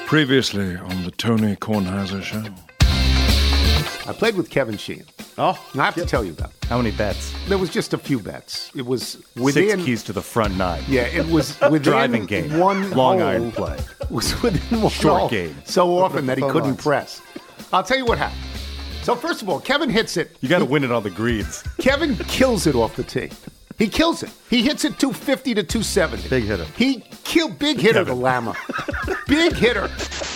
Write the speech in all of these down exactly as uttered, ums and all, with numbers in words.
Previously on the Tony Kornheiser Show. I played with Kevin Sheehan. Oh, I have to tell you that. How many bets? There was just a few bets. It was within... Six keys to the front nine. Yeah, it was within Driving game. one Long hole. iron play. It was within one Short hole game. so often that he phone couldn't lines. press. I'll tell you what happened. So first of all, Kevin hits it. You got to win it on the greens. Kevin kills it off the tee. He kills it. He hits it two fifty to two seventy. Big hitter. He killed big hitter, the Lama. Big hitter.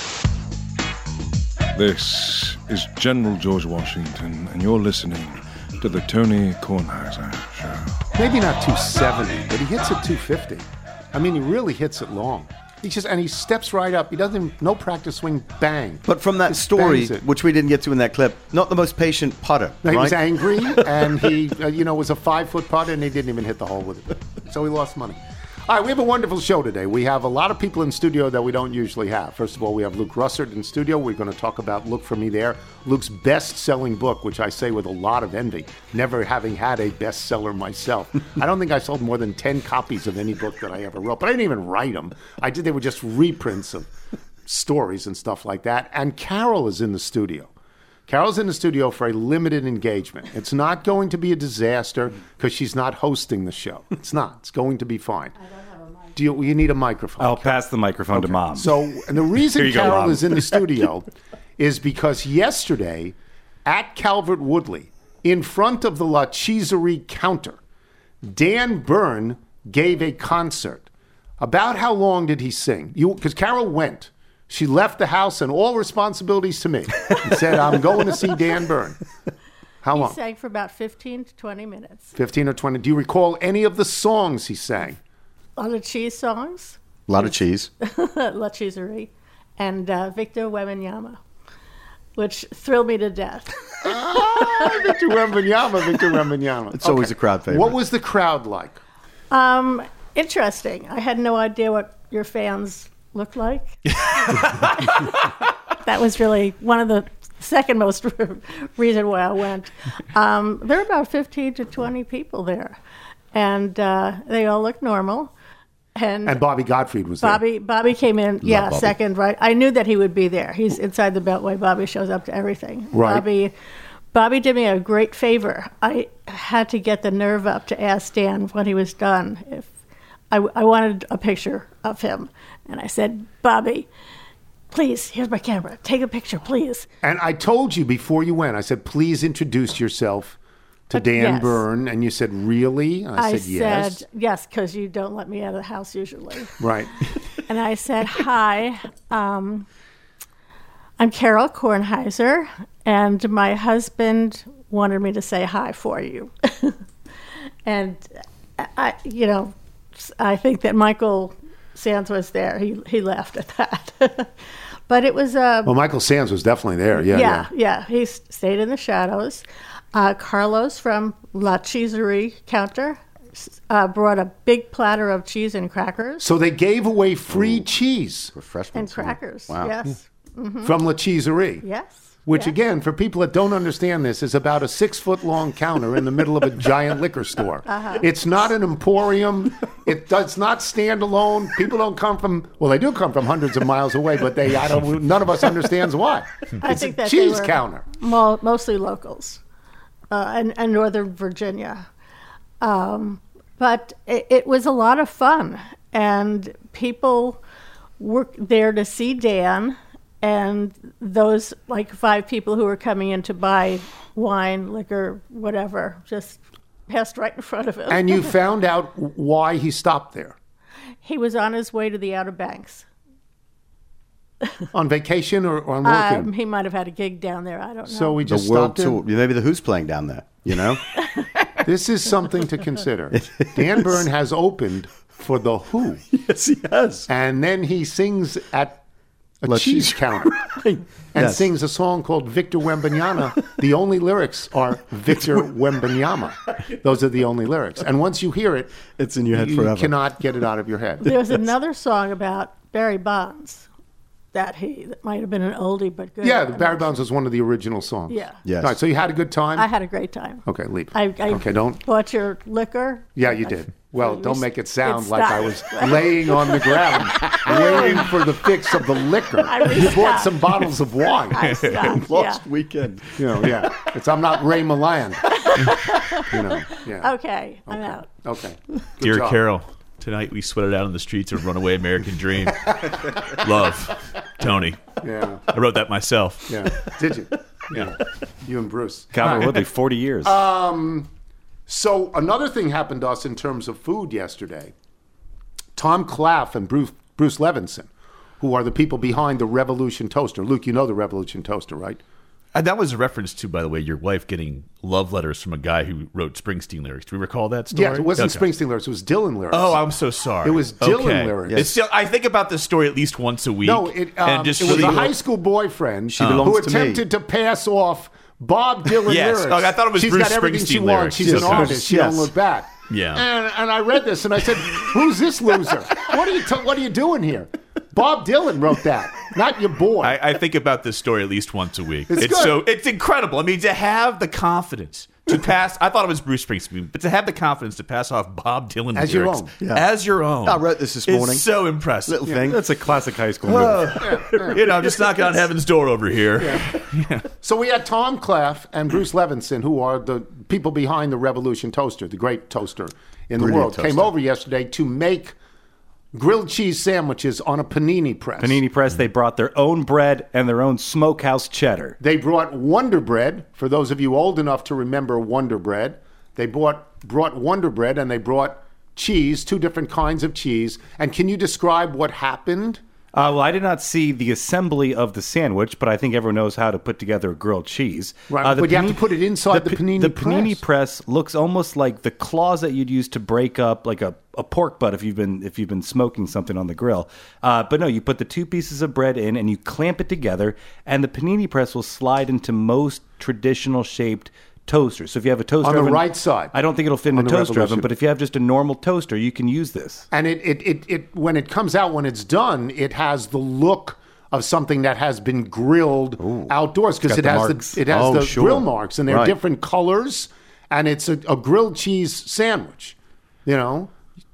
This is General George Washington, and you're listening to the Tony Kornheiser Show. Maybe not two seventy, but he hits it two fifty. I mean, he really hits it long. He just and he steps right up. He doesn't even, no practice swing, bang. But from that Just story, bangs it. which we didn't get to in that clip, not the most patient putter, No, he right? was angry, and he, uh, you know, was a five-foot putter, and he didn't even hit the hole with it. So he lost money. All right, we have a wonderful show today. We have a lot of people in studio that we don't usually have. First of all, we have Luke Russert in studio. We're going to talk about Look For Me There, Luke's best-selling book, which I say with a lot of envy, never having had a bestseller myself. I don't think I sold more than ten copies of any book that I ever wrote, but I didn't even write them. I did. They were just reprints of stories and stuff like that. And Carol is in the studio. Carol's in the studio for a limited engagement. It's not going to be a disaster because she's not hosting the show. It's not. It's going to be fine. I don't have a mic. Do you, you need a microphone? I'll pass the microphone to Mom. So, and the reason Here you go, Carol Mom. is in the studio is because yesterday at Calvert Woodley, in front of the La Cheeserie counter, Dan Byrne gave a concert. About how long did he sing? You, because Carol went. She left the house and all responsibilities to me and said, I'm going to see Dan Byrne. How long? He sang for about fifteen to twenty minutes. fifteen or twenty. Do you recall any of the songs he sang? A lot of cheese songs, A lot of cheese. La Cheeserie, and uh, Victor Wembanyama, which thrilled me to death. Ah, Victor Wembanyama, Victor Wembanyama. It's always a crowd favorite. What was the crowd like? Um, interesting. I had no idea what your fans looked like. That was really one of the second most reason why I went. Um, there were about fifteen to twenty people there, and uh, they all looked normal. And, And Bobby Gottfried was Bobby Bobby came in, yeah, Bobby. second, right. I knew that he would be there. He's inside the Beltway. Bobby shows up to everything. Right. Bobby, Bobby did me a great favor. I had to get the nerve up to ask Dan when he was done if I, I wanted a picture of him. And I said, Bobby, please, here's my camera. Take a picture, please. there. And I told you before you went, I said, please introduce yourself to Uh, Dan yes. Byrne. And you said, really? And I, I said, yes. said, yes, because you don't let me out of the house usually. Right. And I said, hi, um, I'm Carol Kornheiser, and my husband wanted me to say hi for you. And, I, you know, I think that Michael Sands was there. He he laughed at that. But it was... Uh, Well, Michael Sands was definitely there. Yeah, yeah, yeah. yeah. He s- stayed in the shadows. Uh, Carlos from La Cheeserie counter s- uh, brought a big platter of cheese and crackers. So they gave away free cheese Refreshments. And crackers, Wow. yes. from La Cheeserie. Yes. Which, yes. again, for people that don't understand this, is about a six-foot-long counter in the middle of a giant liquor store. Uh-huh. It's not an emporium. It does not stand alone. People don't come from, well, they do come from hundreds of miles away, but they, I don't, none of us understands why. I It's think a that cheese they were counter. mo- mostly locals uh, and, and Northern Virginia. Um, but it, it was a lot of fun, and people were there to see Dan, and those like five people who were coming in to buy wine, liquor, whatever, just passed right in front of him. And you found out why he stopped there. He was on his way to the Outer Banks. On vacation or, or on working? Um, he might have had a gig down there. I don't know. so we The just world stopped in. tour. Maybe the Who's playing down there, you know? This is something to consider. Dan Byrne has opened for The Who. Yes, he has. And then he sings at a La cheese Cheese- counter and Yes. sings a song called Victor Wembanyama. The only lyrics are Victor Wembanyama. Those are the only lyrics. And once you hear it, It's in your head you forever. cannot get it out of your head. There's another song about Barry Bonds that he that might have been an oldie but good. Yeah, the Barry Bonds was one of the original songs. Yeah. Yes. All right, so you had a good time? I had a great time. Okay, leave. I, I okay, don't. bought your liquor. Yeah, you I- did. Well, don't make it sound It's like I not. was laying on the ground waiting for the fix of the liquor. I You bought stopped. some bottles of wine. I stopped, Lost yeah. weekend. You know, yeah. It's I'm not Ray Milan. You know, yeah. Okay, I'm out. Okay. Good Dear job. Carol, tonight we sweated out on the streets of Runaway American Dream. Love, Tony. Yeah. I wrote that myself. Yeah. Did you? Yeah. You and Bruce. Calvin All right. Woodley, forty years. So another thing happened to us in terms of food yesterday. Tom Claff and Bruce, Bruce Levinson, who are the people behind the Revolution Toaster. Luke, you know the Revolution Toaster, right? And that was a reference to, by the way, your wife getting love letters from a guy who wrote Springsteen lyrics. Do you recall that story? Yeah, it wasn't Okay. Springsteen lyrics. It was Dylan lyrics. Oh, I'm so sorry. It was Dylan okay. lyrics. It's still, I think about this story at least once a week. No, it, um, and just it was really- a high school boyfriend She belongs who to me. attempted to pass off Bob Dylan Yes. lyrics. Oh, I thought it was She's Bruce got everything she Springsteen wants. lyrics. She's an Okay. artist. She Yes. don't look back. Yeah. And, and I read this and I said, "Who's this loser? What are you? T- what are you doing here?" Bob Dylan wrote that, not your boy. I, I think about this story at least once a week. It's It's, good. so it's incredible. I mean, to have the confidence to pass. I thought it was Bruce Springsteen, but to have the confidence to pass off Bob Dylan As your lyrics own. Yeah. as your own. I wrote this this is morning. so impressive. Little thing. That's a classic high school movie. You know, I'm just knocking on heaven's door over here. So we had Tom Claff and Bruce Levinson, who are the people behind the Revolution Toaster, the great toaster in the Brilliant world, toaster. came over yesterday to make grilled cheese sandwiches on a panini press. Panini Press, they brought their own bread and their own smokehouse cheddar. They brought Wonder Bread. For those of you old enough to remember Wonder Bread, they brought brought Wonder Bread and they brought cheese, two different kinds of cheese. And can you describe what happened? Uh, well, I did not see the assembly of the sandwich, but I think everyone knows how to put together a grilled cheese. Right, Uh, the but you have to put it inside the pa- panini The panini press. press looks almost like the claws that you'd use to break up like a, a pork butt if you've been if you've been smoking something on the grill. Uh, but no, you put the two pieces of bread in and you clamp it together, and the panini press will slide into most traditional shaped toasters. So if you have a toaster On the oven- right side. I don't think it'll fit in On a the toaster Revolution. oven, but if you have just a normal toaster, you can use this. And it, it, it, it when it comes out, when it's done, it has the look of something that has been grilled outdoors because got it the has marks. the it has Oh, the sure. grill marks and they're Right. different colors, and it's a, a grilled cheese sandwich. You know,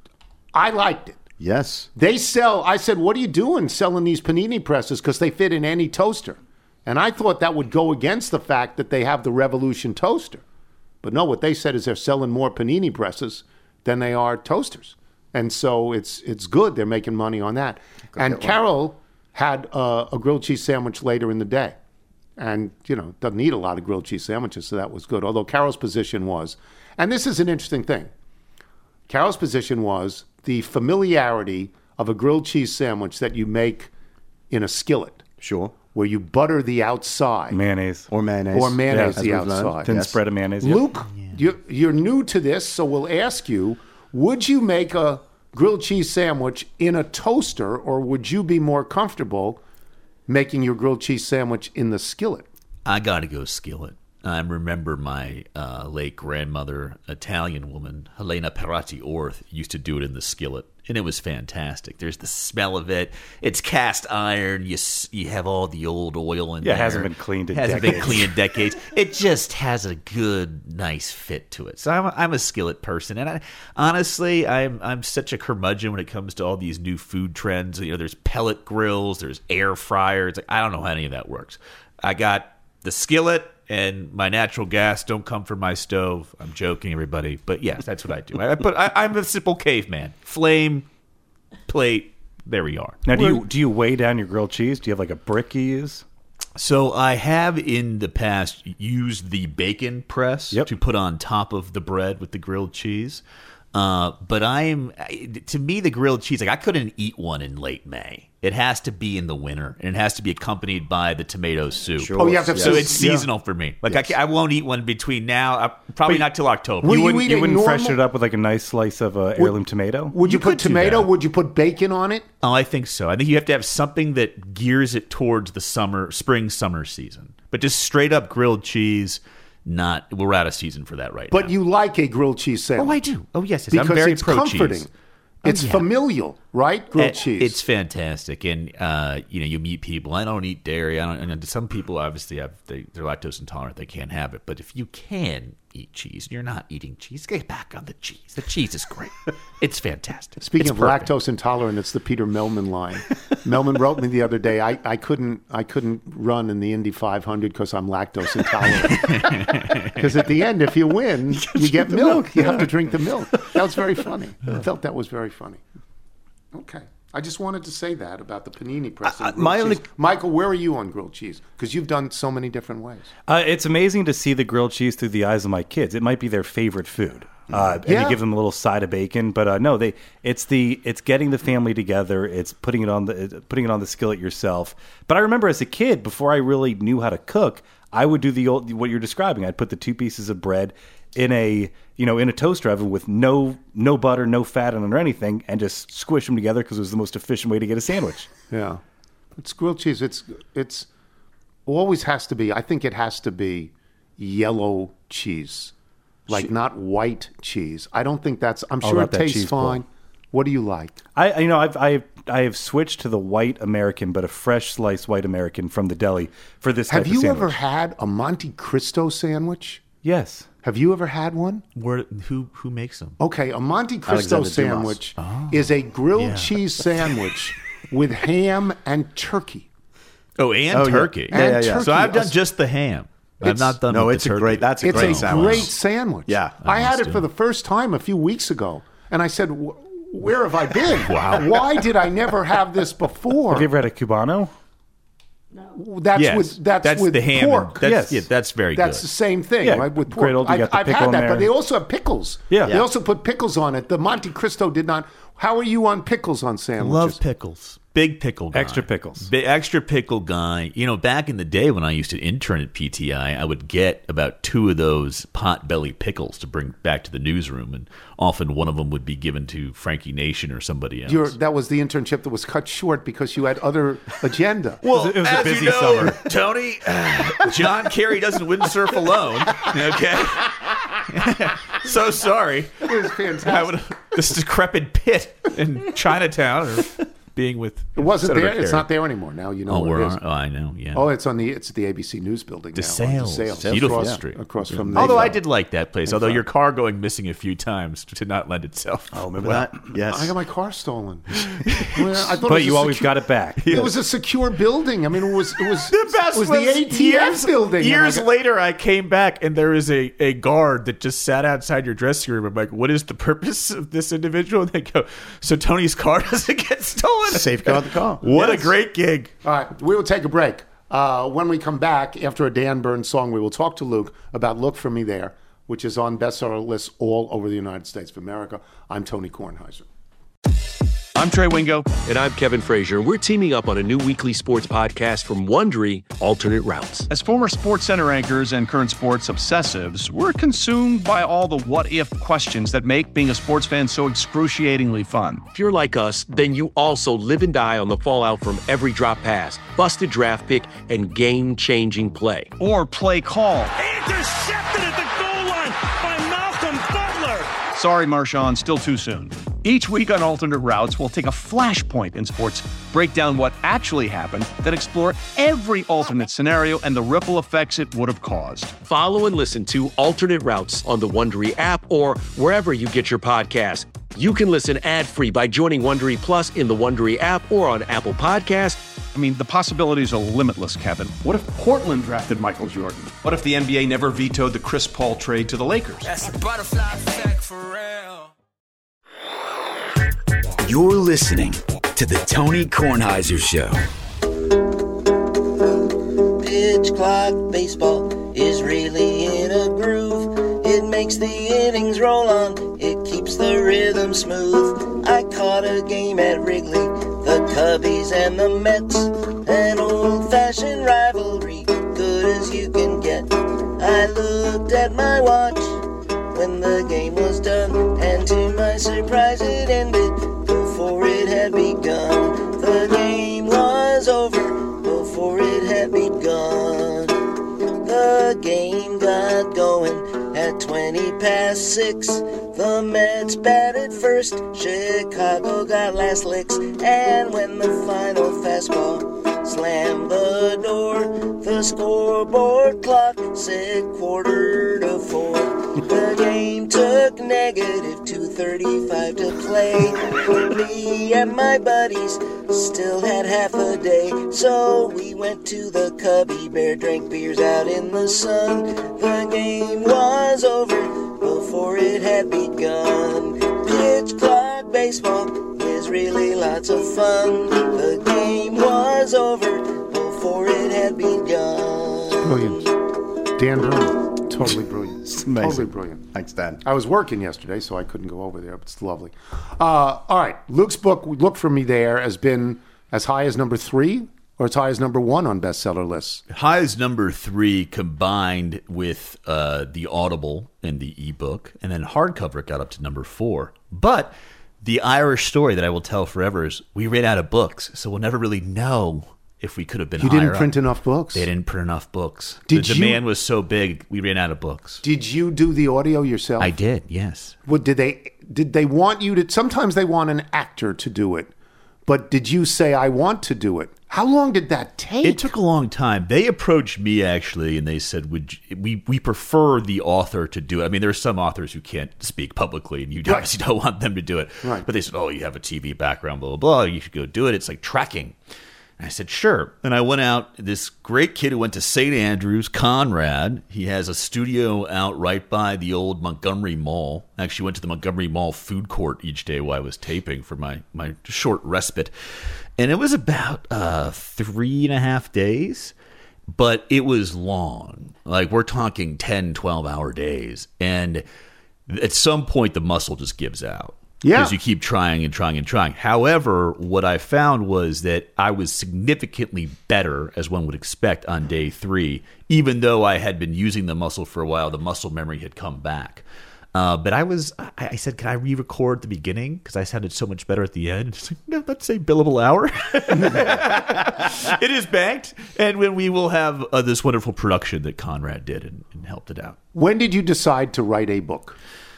I liked it. Yes. They sell. I said, "What are you doing selling these panini presses? Because they fit in any toaster." And I thought that would go against the fact that they have the Revolution toaster. But no, what they said is they're selling more panini presses than they are toasters, and so it's it's good. They're making money on that. And Carol had uh, a grilled cheese sandwich later in the day, and you know doesn't eat a lot of grilled cheese sandwiches, so that was good. Although Carol's position was, and this is an interesting thing. Carol's position was the familiarity of a grilled cheese sandwich that you make in a skillet, Sure. where you butter the outside Mayonnaise. Or mayonnaise. or mayonnaise as the we've learned. outside. Thin Yes. spread of mayonnaise. yep. Luke, you, you're new to this, so we'll ask you, would you make a grilled cheese sandwich in a toaster, or would you be more comfortable making your grilled cheese sandwich in the skillet? I got to go skillet. I remember my uh, late grandmother, Italian woman, Helena Perati Orth, used to do it in the skillet, and it was fantastic. There's the smell of it. It's cast iron. You s- you have all the old oil in Yeah, it there. hasn't been cleaned in hasn't been decades. cleaned in decades. It just has a good, nice fit to it. So I'm a, I'm a skillet person, and I, honestly, I'm I'm such a curmudgeon when it comes to all these new food trends. You know, there's pellet grills, there's air fryers. Like, I don't know how any of that works. I got the skillet. And my natural gas don't come from my stove. I'm joking, everybody, but yes, that's what I do. I put. I, I'm a simple caveman. Flame, plate. There we are. Now, do you do you weigh down your grilled cheese? Do you have like a brick you use? So I have in the past used the bacon press Yep. to put on top of the bread with the grilled cheese. Uh, but I'm to me the grilled cheese, like I couldn't eat one in late May. It has to be in the winter, and it has to be accompanied by the tomato soup. Sure. Oh, you have to have So soup. it's seasonal for me. Like I, can't- I won't eat one between now, uh, probably But not till October. Will You you wouldn't, eat you a wouldn't normal- freshen it up with like a nice slice of uh, heirloom tomato? Would you, You put could do tomato? that. Would you put bacon on it? Oh, I think so. I think you have to have something that gears it towards the summer, spring, summer season. But just straight up grilled cheese, not. We're out of season for that right But now. you like a grilled cheese sandwich. Oh, I do. Oh, yes. yes. Because I'm very it's pro comforting. cheese. It's yeah. familial, right? Grilled Uh, cheese. It's fantastic, and uh, you know, you meet people. I don't eat dairy. I don't. And some people obviously have they, they're lactose intolerant; they can't have it. But if you can, eat cheese. You're not eating cheese. Get back on the cheese. The cheese is great. It's fantastic. Speaking It's of perfect. lactose intolerant, it's the Peter Millman line. Millman wrote me the other day. I, I couldn't I couldn't run in the Indy five hundred because I'm lactose intolerant. Because at the end, if you win, you get milk. You have to drink the milk. That was very funny. I felt that was very funny. Okay. I just wanted to say that about the panini press. and I- grilled my only- cheese. Michael, where are you on grilled cheese? Because you've done so many different ways. Uh, it's amazing to see the grilled cheese through the eyes of my kids. It might be their favorite food. Uh, and Yeah. you give them a little side of bacon, but uh, no, they it's the it's getting the family together. It's putting it on the putting it on the skillet yourself. But I remember as a kid, before I really knew how to cook, I would do the old what you're describing. I'd put the two pieces of bread in a you know in a toaster oven with no no butter, no fat in it or anything, and just squish them together because it was the most efficient way to get a sandwich. Yeah, it's grilled cheese. It's it's always has to be. I think it has to be yellow cheese, like not white cheese. I don't think that's. I'm All sure it about that tastes cheese pull. fine. What do you like? I I- you know I've I I have switched to the white American, but a fresh sliced white American from the deli for this type Have of you sandwich. ever had a Monte Cristo sandwich? Yes. Have you ever had one? Where, who who makes them? Okay, a Monte Cristo Alexander Dumas. sandwich is a grilled yeah. cheese sandwich with ham and turkey. Oh, and Oh, yeah. turkey. Yeah, yeah, yeah. So I've done Turkey. just the ham. I've It's- not done No, with it's the a turkey. great. That's a It's great a sandwich. great sandwich. Yeah. I had must it do. for the first time a few weeks ago, and I said, "Wh- "Where have I been? Wow! Why did I never have this before?" Have you ever had a Cubano? That's Yes, with that's, with the ham. pork. And, Yes. that's, yeah, that's very That's good. the same thing, Yeah, right? With pork. griddled, you I've, got the I've pickle had in that, there. but they also have pickles. Yeah. They Yeah. also put pickles on it. The Monte Cristo did not. How are you on pickles on sandwiches? Love pickles. Big pickle guy. Extra pickles. Big, extra pickle guy. You know, back in the day when I used to intern at P T I, I would get about two of those pot-belly pickles to bring back to the newsroom, and often one of them would be given to Frankie Nation or somebody else. Your, that was the internship that was cut short because you had other agenda. Well, It was a as busy you know, summer. Tony, uh, John Kerry doesn't windsurf alone. Okay, so sorry. It was fantastic. I would this decrepit pit in Chinatown, or being with It wasn't Senator there. It's Kerry. not there anymore. Now you know Oh, where we're it is. on, oh, I know. Yeah. Oh, it's on the it's at the A B C News building now. on DeSales. DeSales. Beautiful across, street. across from the. Although I did like that place, although your car going missing a few times did not lend itself. Oh, remember that? Yes. I got my car stolen. Well, I thought it But was you a always secure- got it back. It was a secure building. I mean, it was it was The best it was, the A T F years, building. and I Years got- later, I came back and there is a, a guard that just sat outside your dressing room. I'm like, what is the purpose of this individual? And they go, so Tony's car doesn't get stolen. Safeguard the car. What Yes. a great gig. All right, we will take a break. Uh, when we come back after a Dan Burns song, we will talk to Luke about "Look for Me There," which is on bestseller lists all over the United States of America. I'm Tony Kornheiser. I'm Trey Wingo. And I'm Kevin Frazier. We're teaming up on a new weekly sports podcast from Wondery, Alternate Routes. As former Sports Center anchors and current sports obsessives, we're consumed by all the what-if questions that make being a sports fan so excruciatingly fun. If you're like us, then you also live and die on the fallout from every drop pass, busted draft pick, and game-changing play. Or play call. Intercepted at the goal line by Malcolm Butler. Sorry, Marshawn, still too soon. Each week on Alternate Routes, we'll take a flashpoint in sports, break down what actually happened, then explore every alternate scenario and the ripple effects it would have caused. Follow and listen to Alternate Routes on the Wondery app or wherever you get your podcasts. You can listen ad-free by joining Wondery Plus in the Wondery app or on Apple Podcasts. I mean, the possibilities are limitless, Kevin. What if Portland drafted Michael Jordan? What if the N B A never vetoed the Chris Paul trade to the Lakers? That's a butterfly effect for real. You're listening to the Tony Kornheiser Show. Pitch clock baseball is really in a groove. It makes the innings roll on. It keeps the rhythm smooth. I caught a game at Wrigley, the Cubbies and the Mets. An old-fashioned rivalry, good as you can get. I looked at my watch when the game was done, and to my surprise it ended before it had begun. The game was over before it had begun. The game got going at twenty past six. The Mets batted first, Chicago got last licks. And when the final fastball slammed the door, the The scoreboard clock said quarter to four. The game took negative two thirty-five to play. But me and my buddies still had half a day. So we went to the Cubby Bear, drank beers out in the sun. The game was over before it had begun. Pitch clock baseball is really lots of fun. The game was over before it had begun. Brilliant. Dan Brilliant. Totally brilliant. It's amazing. Totally brilliant. Thanks, Dan. I was working yesterday, so I couldn't go over there, but it's lovely. Uh, all right. Luke's book, Look For Me There, has been as high as number three or as high as number one on bestseller lists? High as number three combined with uh, the Audible and the ebook, and then hardcover got up to number four. But the Irish story that I will tell forever is we ran out of books, so we'll never really know if we could have been You higher didn't print up. enough books? They didn't print enough books. Did the you- demand was so big, we ran out of books. Did you do the audio yourself? I did, yes. What did they did they want you to sometimes they want an actor to do it. But did you say I want to do it? How long did that take? It took a long time. They approached me actually, and they said, "Would you, we we prefer the author to do it?" I mean, there are some authors who can't speak publicly, and you Right. obviously don't want them to do it. Right. But they said, "Oh, you have a T V background, blah blah blah. You should go do it. It's like tracking." And I said, "Sure." And I went out. This great kid who went to Saint Andrews, Conrad. He has a studio out right by the old Montgomery Mall. I actually went to the Montgomery Mall food court each day while I was taping for my my short respite. And it was about uh, three and a half days, but it was long. Like, we're talking ten, twelve-hour days. And at some point, the muscle just gives out. Yeah. Because you keep trying and trying and trying. However, what I found was that I was significantly better, as one would expect, on day three. Even though I had been using the muscle for a while, the muscle memory had come back. Uh, but I was, I, I said, can I re-record the beginning? Because I sounded so much better at the end. It's like, no, that's a billable hour. It is banked. And when we will have uh, this wonderful production that Conrad did and, and helped it out. When did you decide to write a book?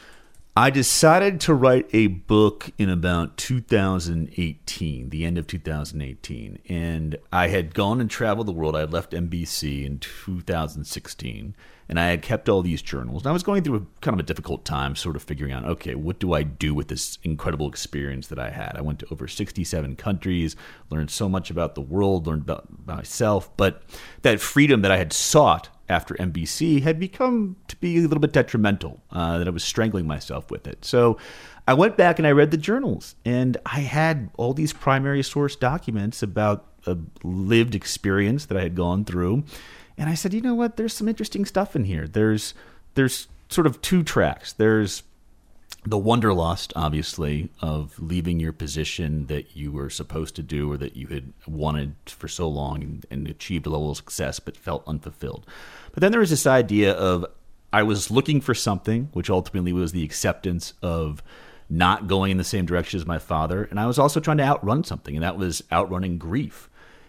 I decided to write a book in about two thousand eighteen, the end of two thousand eighteen. And I had gone and traveled the world. I had left N B C in two thousand sixteen. And I had kept all these journals. And I was going through a kind of a difficult time sort of figuring out, okay, what do I do with this incredible experience that I had? I went to over sixty-seven countries, learned so much about the world, learned about myself. But that freedom that I had sought after N B C had become to be a little bit detrimental, uh, that I was strangling myself with it. So I went back and I read the journals, and I had all these primary source documents about a lived experience that I had gone through. And I said, you know what, there's some interesting stuff in here. There's there's sort of two tracks. There's the wanderlust, obviously, of leaving your position that you were supposed to do or that you had wanted for so long and, and achieved a level of success but felt unfulfilled. But then there was this idea of I was looking for something, which ultimately was the acceptance of not going in the same direction as my father. And I was also trying to outrun something, and that was outrunning grief.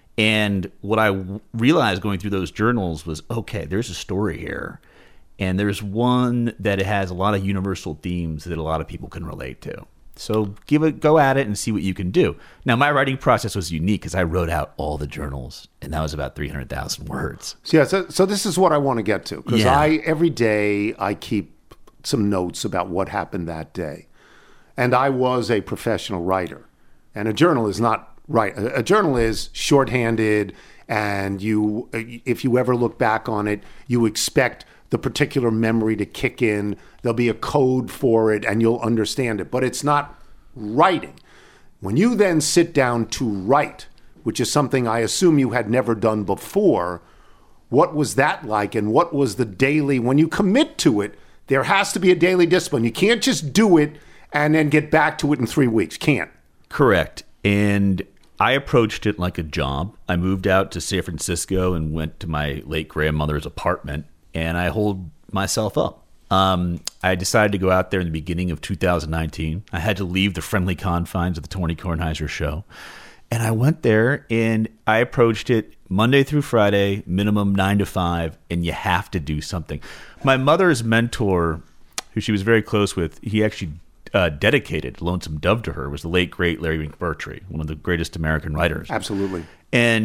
And what I w- realized going through those journals was, okay, there's a story here. And there's one that has a lot of universal themes that a lot of people can relate to. So give it, go at it and see what you can do. Now, my writing process was unique because I wrote out all the journals, and that was about three hundred thousand words. So, yeah, so, so this is what I want to get to. Because Yeah. I every day I keep some notes about what happened that day. And I was a professional writer. And a journal is not right. A, a journal is shorthanded, and you, if you ever look back on it, you expect the particular memory to kick in. There'll be a code for it, and you'll understand it. But it's not writing. When you then sit down to write, which is something I assume you had never done before, what was that like? And what was the daily, when you commit to it, there has to be a daily discipline. You can't just do it and then get back to it in three weeks. Can't. Correct. And I approached it like a job. I moved out to San Francisco and went to my late grandmother's apartment, and I holed myself up. Um, I decided to go out there in the beginning of two thousand nineteen. I had to leave the friendly confines of the Tony Kornheiser show. And I went there and I approached it Monday through Friday, minimum nine to five, and you have to do something. My mother's mentor, who she was very close with, he actually uh, dedicated Lonesome Dove to her, was the late, great Larry McMurtry, one of the greatest American writers. Absolutely. And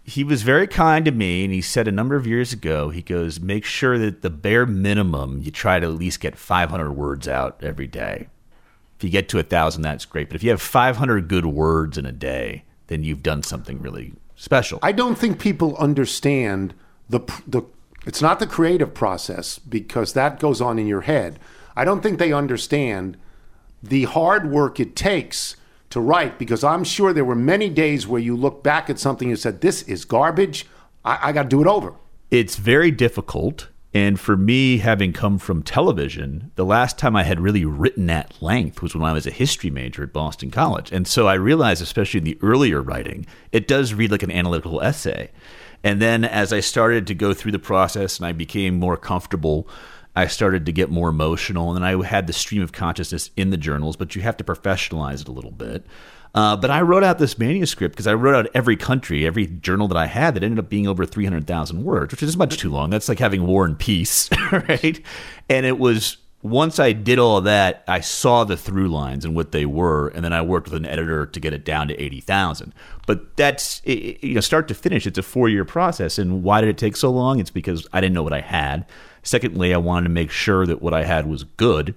he was very kind to me, and he said a number of years ago, he goes, make sure that the bare minimum, you try to at least get five hundred words out every day. If you get to one thousand, that's great. But if you have five hundred good words in a day, then you've done something really special. I don't think people understand the the. It's not the creative process, because that goes on in your head. I don't think they understand the hard work it takes to write, because I'm sure there were many days where you look back at something and said, this is garbage. I, I got to do it over. It's very difficult. And for me, having come from television, the last time I had really written at length was when I was a history major at Boston College. And so I realized, especially in the earlier writing, it does read like an analytical essay. And then as I started to go through the process and I became more comfortable, I started to get more emotional. And then I had the stream of consciousness in the journals, but you have to professionalize it a little bit. Uh, but I wrote out this manuscript because I wrote out every country, every journal that I had that ended up being over three hundred thousand words, which is much too long. That's like having War and Peace, right? And it was, once I did all of that, I saw the through lines and what they were, and then I worked with an editor to get it down to eighty thousand. But that's, you know, start to finish, it's a four-year process. And why did it take so long? It's because I didn't know what I had. Secondly, I wanted to make sure that what I had was good.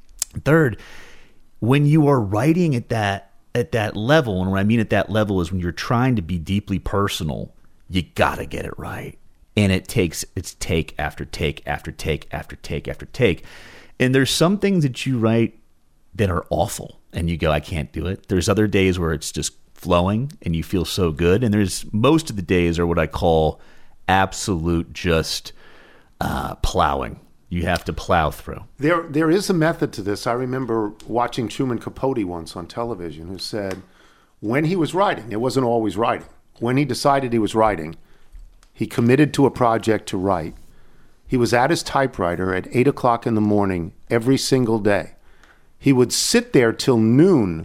Third, when you are writing at that at that level, and what I mean at that level is when you're trying to be deeply personal, you gotta get it right. And it takes, it's take after take after take after take after take. And there's some things that you write that are awful and you go, I can't do it. There's other days where it's just flowing and you feel so good. And there's, most of the days are what I call absolute just uh, plowing. You have to plow through. There, there is a method to this. I remember watching Truman Capote once on television, who said when he was writing, it wasn't always writing. When he decided he was writing, he committed to a project to write. He was at his typewriter at eight o'clock in the morning every single day. He would sit there till noon.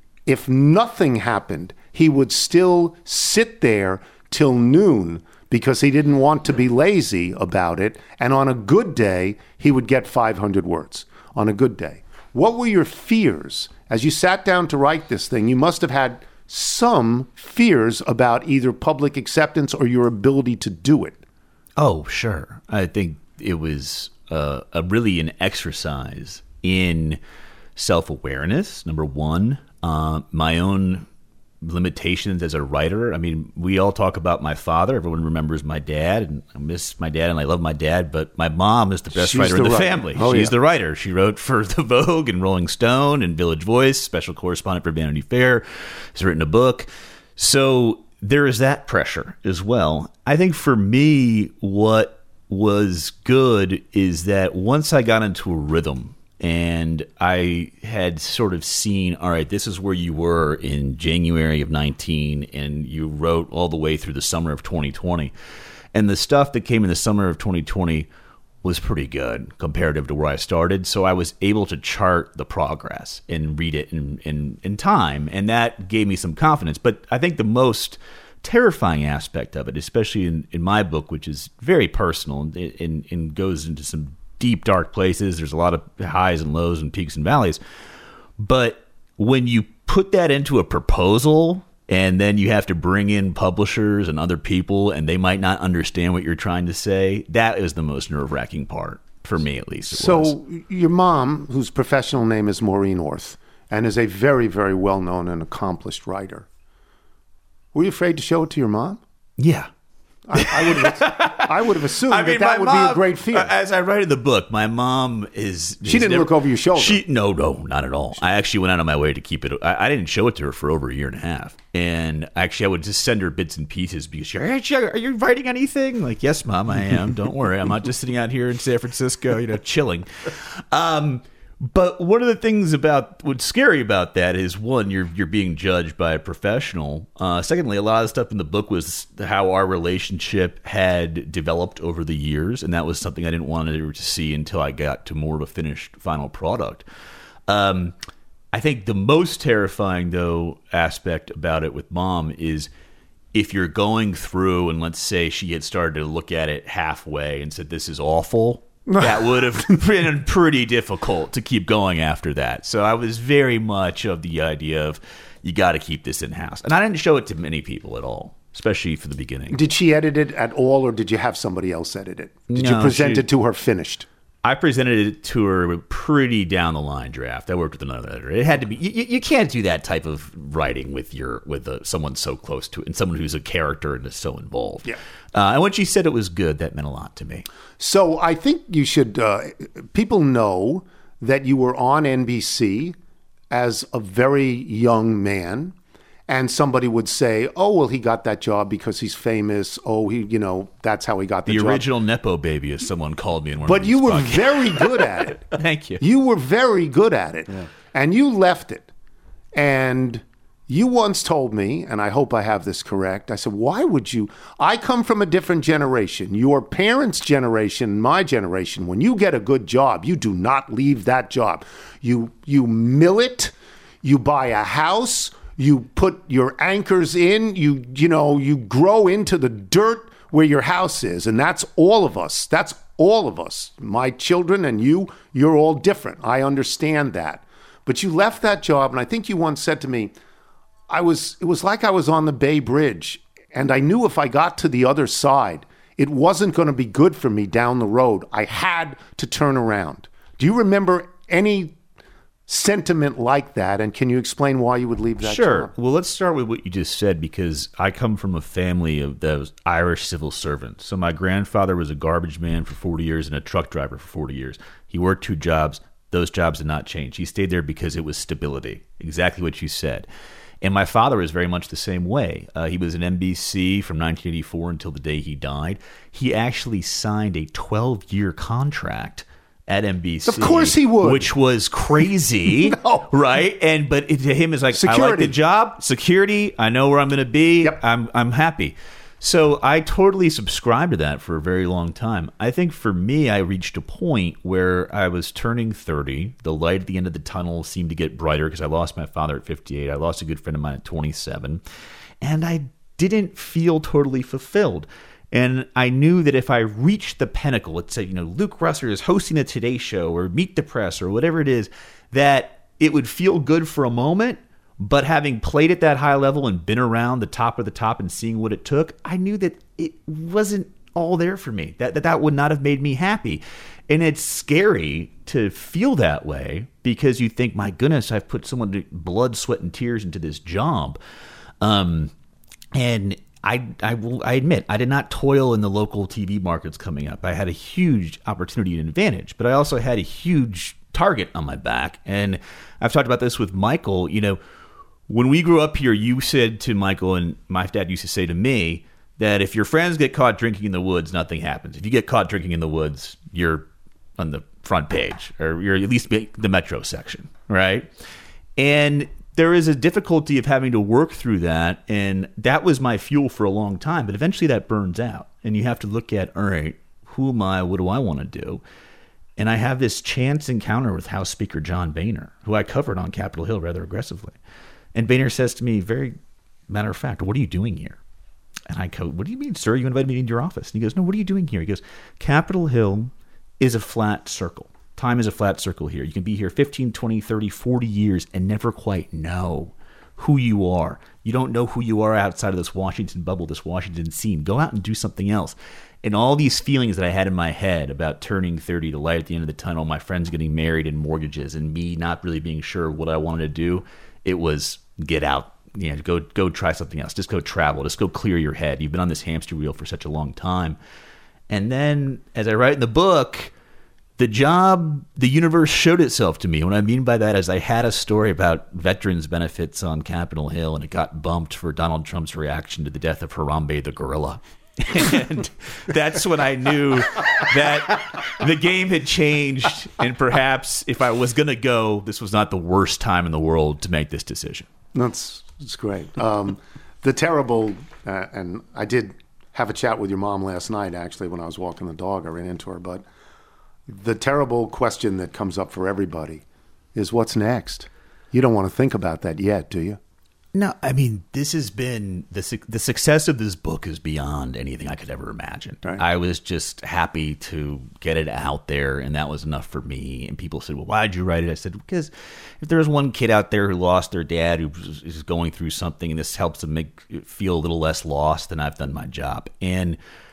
If nothing happened, he would still sit there till noon because he didn't want to be lazy about it. And on a good day, he would get five hundred words on a good day. What were your fears as you sat down to write this thing? You must have had some fears about either public acceptance or your ability to do it. Oh, sure. I think it was uh, a really an exercise in self-awareness, number one, uh, my own limitations as a writer. I mean, we all talk about my father. Everyone remembers my dad, and I miss my dad, and I love my dad, but my mom is the best She's writer the in the writer. family. Oh, She's yeah. the writer. She wrote for The Vogue and Rolling Stone and Village Voice, special correspondent for Vanity Fair. Has written a book. So there is that pressure as well. I think for me, what was good is that once I got into a rhythm and I had sort of seen, all right, this is where you were in January of nineteen, and you wrote all the way through the summer of twenty twenty. And the stuff that came in the summer of twenty twenty was pretty good comparative to where I started. So I was able to chart the progress and read it in, in, in time. And that gave me some confidence. But I think the most terrifying aspect of it, especially in, in my book, which is very personal and, and, and goes into some deep, dark places. There's a lot of highs and lows and peaks and valleys. But when you put that into a proposal and then you have to bring in publishers and other people and they might not understand what you're trying to say, that is the most nerve-wracking part, for me at least. It so was. Your mom, whose professional name is Maureen Orth, and is a very, very well-known and accomplished writer, were you afraid to show it to your mom? Yeah. I, I would have, I would have assumed I mean, that that would mom, be a great fear. As I write in the book, my mom is... She didn't never, look over your shoulder. She, no, no, not at all. I actually went out of my way to keep it... I, I didn't show it to her for over a year and a half. And actually, I would just send her bits and pieces because she... Are you writing anything? Like, yes, Mom, I am. Don't worry. I'm not just sitting out here in San Francisco, you know, chilling. Um... But one of the things about what's scary about that is, one, you're you're being judged by a professional. Uh, secondly, a lot of the stuff in the book was how our relationship had developed over the years, and that was something I didn't want to see until I got to more of a finished final product. Um, I think the most terrifying, though, aspect about it with Mom is if you're going through and let's say she had started to look at it halfway and said, this is awful, that would have been pretty difficult to keep going after that. So I was very much of the idea of you got to keep this in-house. And I didn't show it to many people at all. especially for the beginning. Did she edit it at all, or did you have somebody else edit it? Did No, you present she- it to her finished? I presented it to her with pretty down the line draft. I worked with another editor. It had to be. You, you can't do that type of writing with your with uh, someone so close to it and someone who's a character and is so involved. Yeah. Uh, and when she said it was good, that meant a lot to me. So I think you should. Uh, people know that you were on N B C as a very young man, and somebody would say, "Oh, well, he got that job because he's famous. Oh, he, you know, that's how he got the, The job." original Nepo baby, as someone called me in one But of these you were podcasts. very good at it. Thank you. You were very good at it, and you left it. And you once told me, and I hope I have this correct, I said, why would you? I come from a different generation. Your parents' generation, my generation, when you get a good job, you do not leave that job. You you mill it, you buy a house, you put your anchors in, you you know, you grow into the dirt where your house is, and that's all of us. That's all of us. My children and you, you're all different. I understand that. But you left that job, and I think you once said to me, I was it was like I was on the Bay Bridge, and I knew if I got to the other side, it wasn't going to be good for me down the road. I had to turn around. Do you remember any sentiment like that, and can you explain why you would leave that Sure. job? Well, let's start with what you just said, because I come from a family of those Irish civil servants. So my grandfather was a garbage man for forty years and a truck driver for forty years. He worked two jobs. Those jobs did not change. He stayed there because it was stability, exactly what you said. And my father is very much the same way. Uh, he was in N B C from nineteen eighty-four until the day he died. He actually signed a twelve-year contract at N B C. Of course he would. Which was crazy, No. right? And but it, to him, it's like, I like Security. the job, security, I know where I'm going to be, Yep. I'm I'm happy. So I totally subscribed to that for a very long time. I think for me, I reached a point where I was turning thirty. The light at the end of the tunnel seemed to get brighter because I lost my father at fifty-eight. I lost a good friend of mine at twenty-seven. And I didn't feel totally fulfilled. And I knew that if I reached the pinnacle, let's say, you know, Luke Russer is hosting a Today Show or Meet the Press or whatever it is, that it would feel good for a moment. But having played at that high level and been around the top of the top and seeing what it took, I knew that it wasn't all there for me. That that, that would not have made me happy. And it's scary to feel that way because you think, my goodness, I've put someone to blood, sweat, and tears into this job. Um, and I, I will I admit, I did not toil in the local T V markets coming up. I had a huge opportunity and advantage, but I also had a huge target on my back. And I've talked about this with Michael. You know, when we grew up here, you said to Michael, and my dad used to say to me, that if your friends get caught drinking in the woods, nothing happens. If you get caught drinking in the woods, you're on the front page, or you're at least the Metro section, right? And there is a difficulty of having to work through that, and that was my fuel for a long time. But eventually that burns out, and you have to look at, all right, who am I? What do I want to do? And I have this chance encounter with House Speaker John Boehner, who I covered on Capitol Hill rather aggressively. And Boehner says to me, very matter of fact, what are you doing here? And I go, what do you mean, sir? You invited me into your office. And he goes, no, what are you doing here? He goes, Capitol Hill is a flat circle. Time is a flat circle here. You can be here fifteen, twenty, thirty, forty years and never quite know who you are. You don't know who you are outside of this Washington bubble, this Washington scene. Go out and do something else. And all these feelings that I had in my head about turning thirty, the light at the end of the tunnel, my friends getting married and mortgages, and me not really being sure what I wanted to do, it was get out. You know, go go try something else. Just go travel. Just go clear your head. You've been on this hamster wheel for such a long time. And then, as I write in the book, the job, the universe showed itself to me. What I mean by that is I had a story about veterans benefits on Capitol Hill, and it got bumped for Donald Trump's reaction to the death of Harambe the gorilla. And that's when I knew that the game had changed, and perhaps if I was going to go, this was not the worst time in the world to make this decision. That's, that's great. Um, the terrible, uh, and I did have a chat with your mom last night, actually, when I was walking the dog. I ran into her, but the terrible question that comes up for everybody is what's next? You don't want to think about that yet, do you? No, I mean, this has been the su- the success of this book is beyond anything I could ever imagine. Right. I was just happy to get it out there, and that was enough for me. And people said, "Well, why did you write it?" I said, "Because if there's one kid out there who lost their dad, who is going through something, and this helps them make feel a little less lost, then I've done my job." And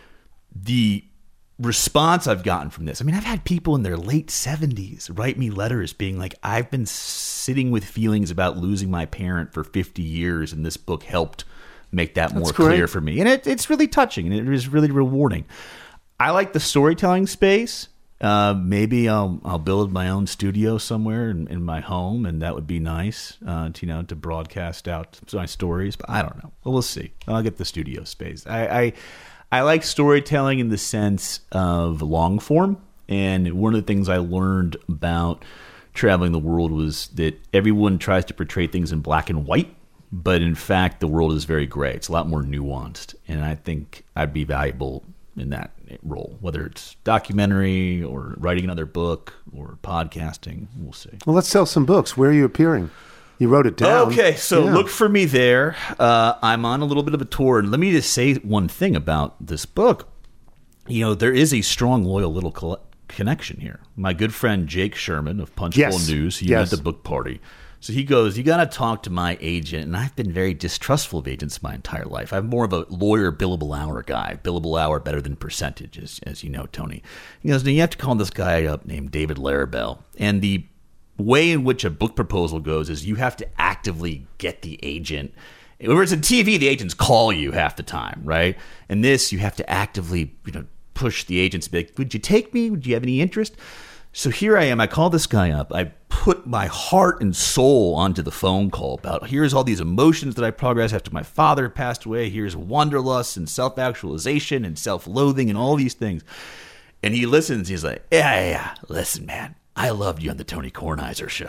the response I've gotten from this, I mean, I've had people in their late seventies write me letters being like, I've been sitting with feelings about losing my parent for fifty years, and this book helped make that more That's great. clear for me. And it, it's really touching, and it is really rewarding. I like the storytelling space. Uh, maybe I'll I'll build my own studio somewhere in, in my home, and that would be nice, uh, to, you know, to broadcast out my stories. But I don't know. Well, we'll see. I'll get the studio space. I, I I like storytelling in the sense of long form, and one of the things I learned about traveling the world was that everyone tries to portray things in black and white, but in fact, the world is very gray. It's a lot more nuanced, and I think I'd be valuable in that role, whether it's documentary or writing another book or podcasting. We'll see. Well, let's sell some books. Where are you appearing? You wrote it down. Okay, so Yeah. look for me there. Uh, I'm on a little bit of a tour. And let me just say one thing about this book. You know, there is a strong, loyal little co- connection here. My good friend Jake Sherman of Punchbowl Yes. News, he Yes. met the book party. So he goes, you got to talk to my agent. And I've been very distrustful of agents my entire life. I'm more of a lawyer billable hour guy. Billable hour better than percentage, as, as you know, Tony. He goes, now you have to call this guy up named David Larabelle. And the way in which a book proposal goes is you have to actively get the agent. Whereas in T V, the agents call you half the time, right? And this, you have to actively, you know, push the agents to be like, would you take me? Would you have any interest? So here I am. I call this guy up. I put my heart and soul onto the phone call about here's all these emotions that I progressed after my father passed away. Here's wanderlust and self-actualization and self-loathing and all these things. And he listens. He's like, yeah, yeah, yeah. Listen, man. I loved you on the Tony Kornheiser show.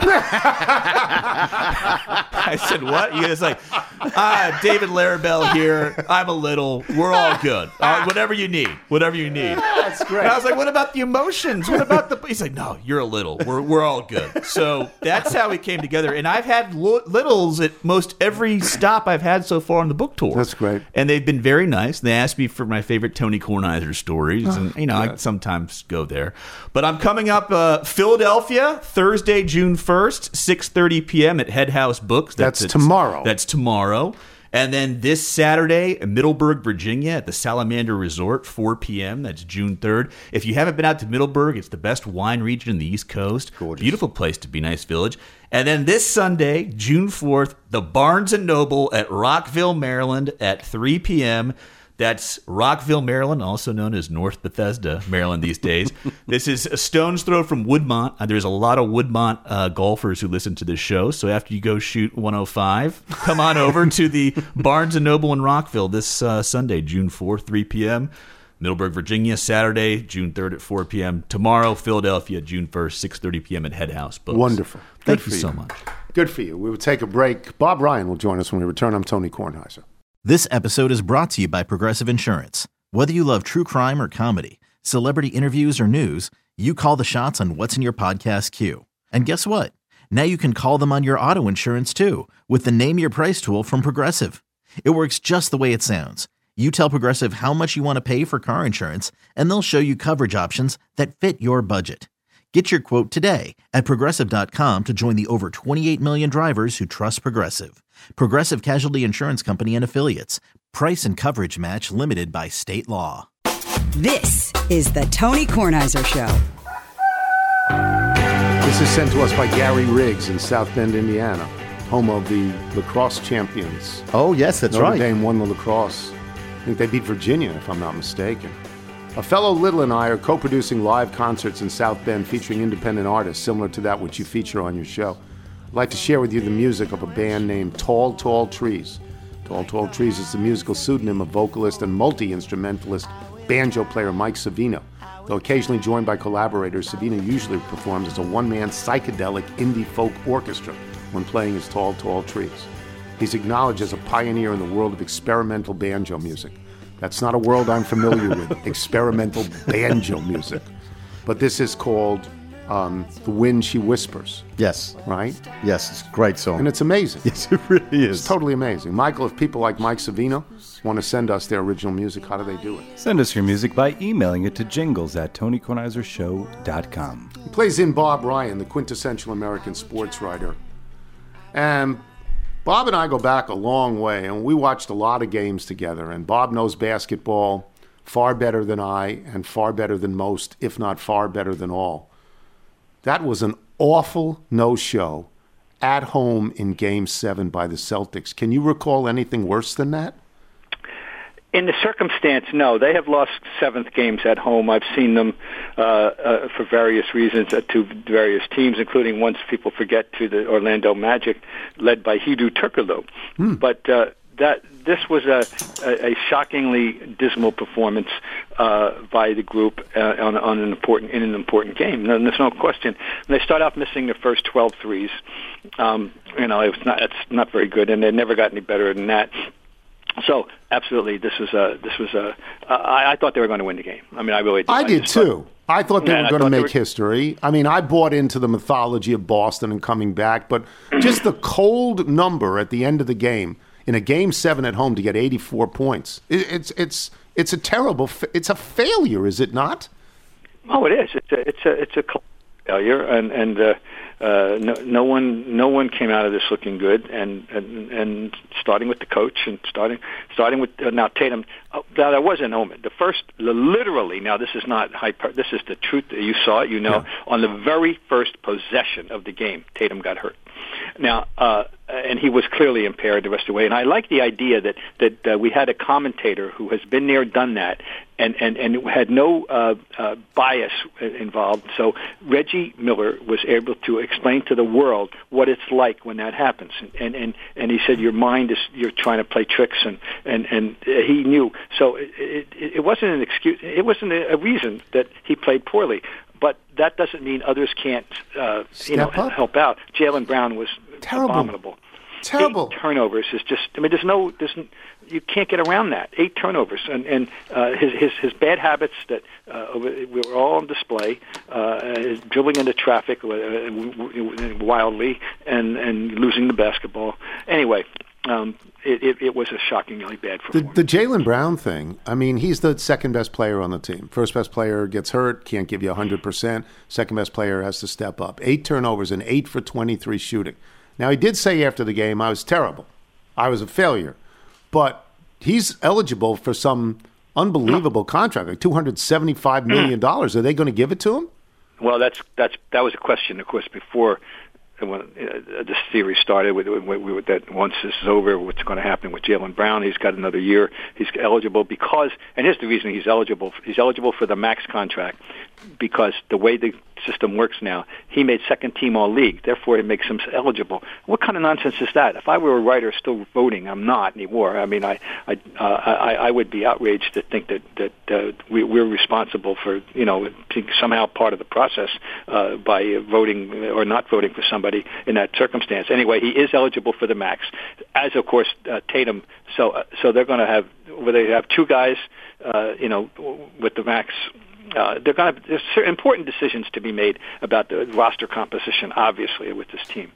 I said, what? He was like, ah, David Larabelle here. I'm a little. We're all good. Uh, whatever you need. Whatever you need. That's great. And I was like, what about the emotions? What about the... He's like, no, you're a little. We're we're all good. So that's how we came together. And I've had lo- littles at most every stop I've had so far on the book tour. That's great. And they've been very nice. They asked me for my favorite Tony Kornheiser stories. And, you know, I sometimes go there. But I'm coming up uh, Philadelphia, Thursday, June first, six thirty p.m. at Head House Books. That's it's- tomorrow. That's tomorrow. And then this Saturday in Middleburg, Virginia at the Salamander Resort, four p.m. That's June third. If you haven't been out to Middleburg, it's the best wine region in the East Coast. Gorgeous. Beautiful place to be, nice village. And then this Sunday, June fourth, the Barnes and Noble at Rockville, Maryland at three p.m. That's Rockville, Maryland, also known as North Bethesda, Maryland these days. This is a stone's throw from Woodmont. Uh, There's a lot of Woodmont uh, golfers who listen to this show. So after you go shoot one oh five, come on over to the Barnes and Noble in Rockville this uh, Sunday, June fourth, three p.m. Middleburg, Virginia, Saturday, June third at four p.m. Tomorrow, Philadelphia, June first, six thirty p.m. at Head House Books. Wonderful. Thank Good you for so you. much. Good for you. We will take a break. Bob Ryan will join us when we return. I'm Tony Kornheiser. This episode is brought to you by Progressive Insurance. Whether you love true crime or comedy, celebrity interviews or news, you call the shots on what's in your podcast queue. And guess what? Now you can call them on your auto insurance too with the Name Your Price tool from Progressive. It works just the way it sounds. You tell Progressive how much you want to pay for car insurance, and they'll show you coverage options that fit your budget. Get your quote today at Progressive dot com to join the over twenty-eight million drivers who trust Progressive. Progressive Casualty Insurance Company and Affiliates. Price and coverage match limited by state law. This is the Tony Kornheiser Show. This is sent to us by Gary Riggs in South Bend, Indiana, home of the lacrosse champions. Oh, yes, that's Notre right. Dame won the lacrosse. I think they beat Virginia, if I'm not mistaken. A fellow Little and I are co-producing live concerts in South Bend featuring independent artists similar to that which you feature on your show. I'd like to share with you the music of a band named Tall, Tall Trees. Tall, Tall Trees is the musical pseudonym of vocalist and multi-instrumentalist banjo player Mike Savino. Though occasionally joined by collaborators, Savino usually performs as a one-man psychedelic indie folk orchestra when playing his Tall, Tall Trees. He's acknowledged as a pioneer in the world of experimental banjo music. That's not a world I'm familiar with, experimental banjo music. But this is called um, The Wind She Whispers. Yes. Right? Yes, it's a great song. And it's amazing. Yes, it really is. It's totally amazing. Michael, if people like Mike Savino want to send us their original music, how do they do it? Send us your music by emailing it to jingles at tony kornheiser show dot com. He plays in Bob Ryan, the quintessential American sports writer. And Bob and I go back a long way, and we watched a lot of games together. And Bob knows basketball far better than I and far better than most, if not far better than all. That was an awful no-show at home in Game seven by the Celtics. Can you recall anything worse than that? In the circumstance, no. They have lost seventh games at home. I've seen them uh, uh, for various reasons uh, to various teams, including, once people forget, to the Orlando Magic, led by Hedo Turkoglu. Hmm. But uh, that this was a, a, a shockingly dismal performance uh, by the group uh, on, on an important in an important game. No, there's no question. And they start off missing their first twelve threes. Um, you know, it's not it's not very good, and they never got any better than that. So, absolutely, this was a this was a. Uh, I, I thought they were going to win the game. I mean, I really did. I, I did too. Thought, I thought they yeah, were going to make were, history. I mean, I bought into the mythology of Boston and coming back, but just the cold number at the end of the game in a game seven at home to get eighty-four points. It, it's it's it's a terrible. It's a failure, is it not? Oh, it is. It's a it's a it's a failure, and and. Uh, Uh, no, no one, no one came out of this looking good, and, and and starting with the coach, and starting starting with uh, now Tatum. Oh, now there was an omen. The first, literally. Now this is not hyper. This is the truth. You saw it. You know, yeah. On the very first possession of the game, Tatum got hurt. Now, uh, and he was clearly impaired the rest of the way. And I like the idea that that uh, we had a commentator who has been there, done that, and and and had no uh, uh, bias involved. So Reggie Miller was able to explain to the world what it's like when that happens. And and and he said, your mind is, you're trying to play tricks, and and and he knew. So it it, it wasn't an excuse. It wasn't a reason that he played poorly. But that doesn't mean others can't, uh, you know, up. help out. Jaylen Brown was Terrible. abominable. Terrible. Eight turnovers is just. I mean, there's no. There's. You can't get around that. Eight turnovers, and and uh, his his his bad habits that uh, we were all on display. Uh, his dribbling into traffic uh, wildly, and and losing the basketball. Anyway. Um, it, it, it was a shockingly bad performance. The, the Jaylen Brown thing, I mean, he's the second best player on the team. First best player gets hurt, can't give you one hundred percent. Second best player has to step up. Eight turnovers and eight for twenty-three shooting. Now, he did say after the game, I was terrible. I was a failure. But he's eligible for some unbelievable contract, like two hundred seventy-five million dollars. Are they going to give it to him? Well, that's that's that was a question, of course, before when uh, this series started. With, with, with that, once this is over, what's going to happen with Jaylen Brown? He's got another year. He's eligible because, and here's the reason he's eligible. He's eligible for the max contract because the way the system works now, he made second team all league. Therefore, it makes him eligible. What kind of nonsense is that? If I were a writer still voting, I'm not anymore. I mean, I I uh, I, I would be outraged to think that that uh, we, we're responsible for, you know, somehow part of the process uh, by voting or not voting for somebody in that circumstance. Anyway, he is eligible for the max, as of course uh, Tatum. So uh, so they're going to have, where they have two guys, uh, you know, with the max. Uh, they're going to, there's important decisions to be made about the roster composition, obviously, with this team.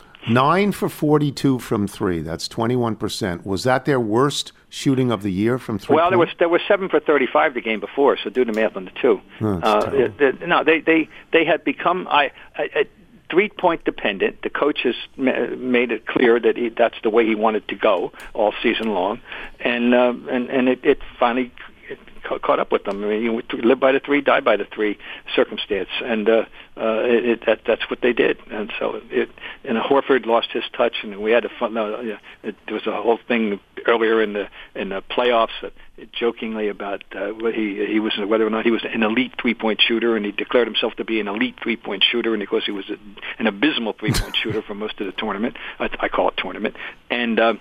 Nine for forty-two from three. That's twenty-one percent. Was that their worst shooting of the year from three? Well, there was there was seven for thirty-five the game before. So do the math on the two. Oh, uh, it, it, no, they they they had become I. I, I three-point dependent. The coach has ma- made it clear that he, that's the way he wanted to go all season long, and uh, and and it, it finally it ca- caught up with them. I mean, you live by the three, die by the three circumstance, and uh, uh, it, it, that that's what they did. And so it and Horford lost his touch, and we had to fun. No, you know, it, there was a whole thing earlier in the in the playoffs that. Jokingly about uh, what he he was whether or not he was an elite three point shooter, and he declared himself to be an elite three point shooter, and of course he was a, an abysmal three point shooter for most of the tournament. I, I call it tournament, and uh,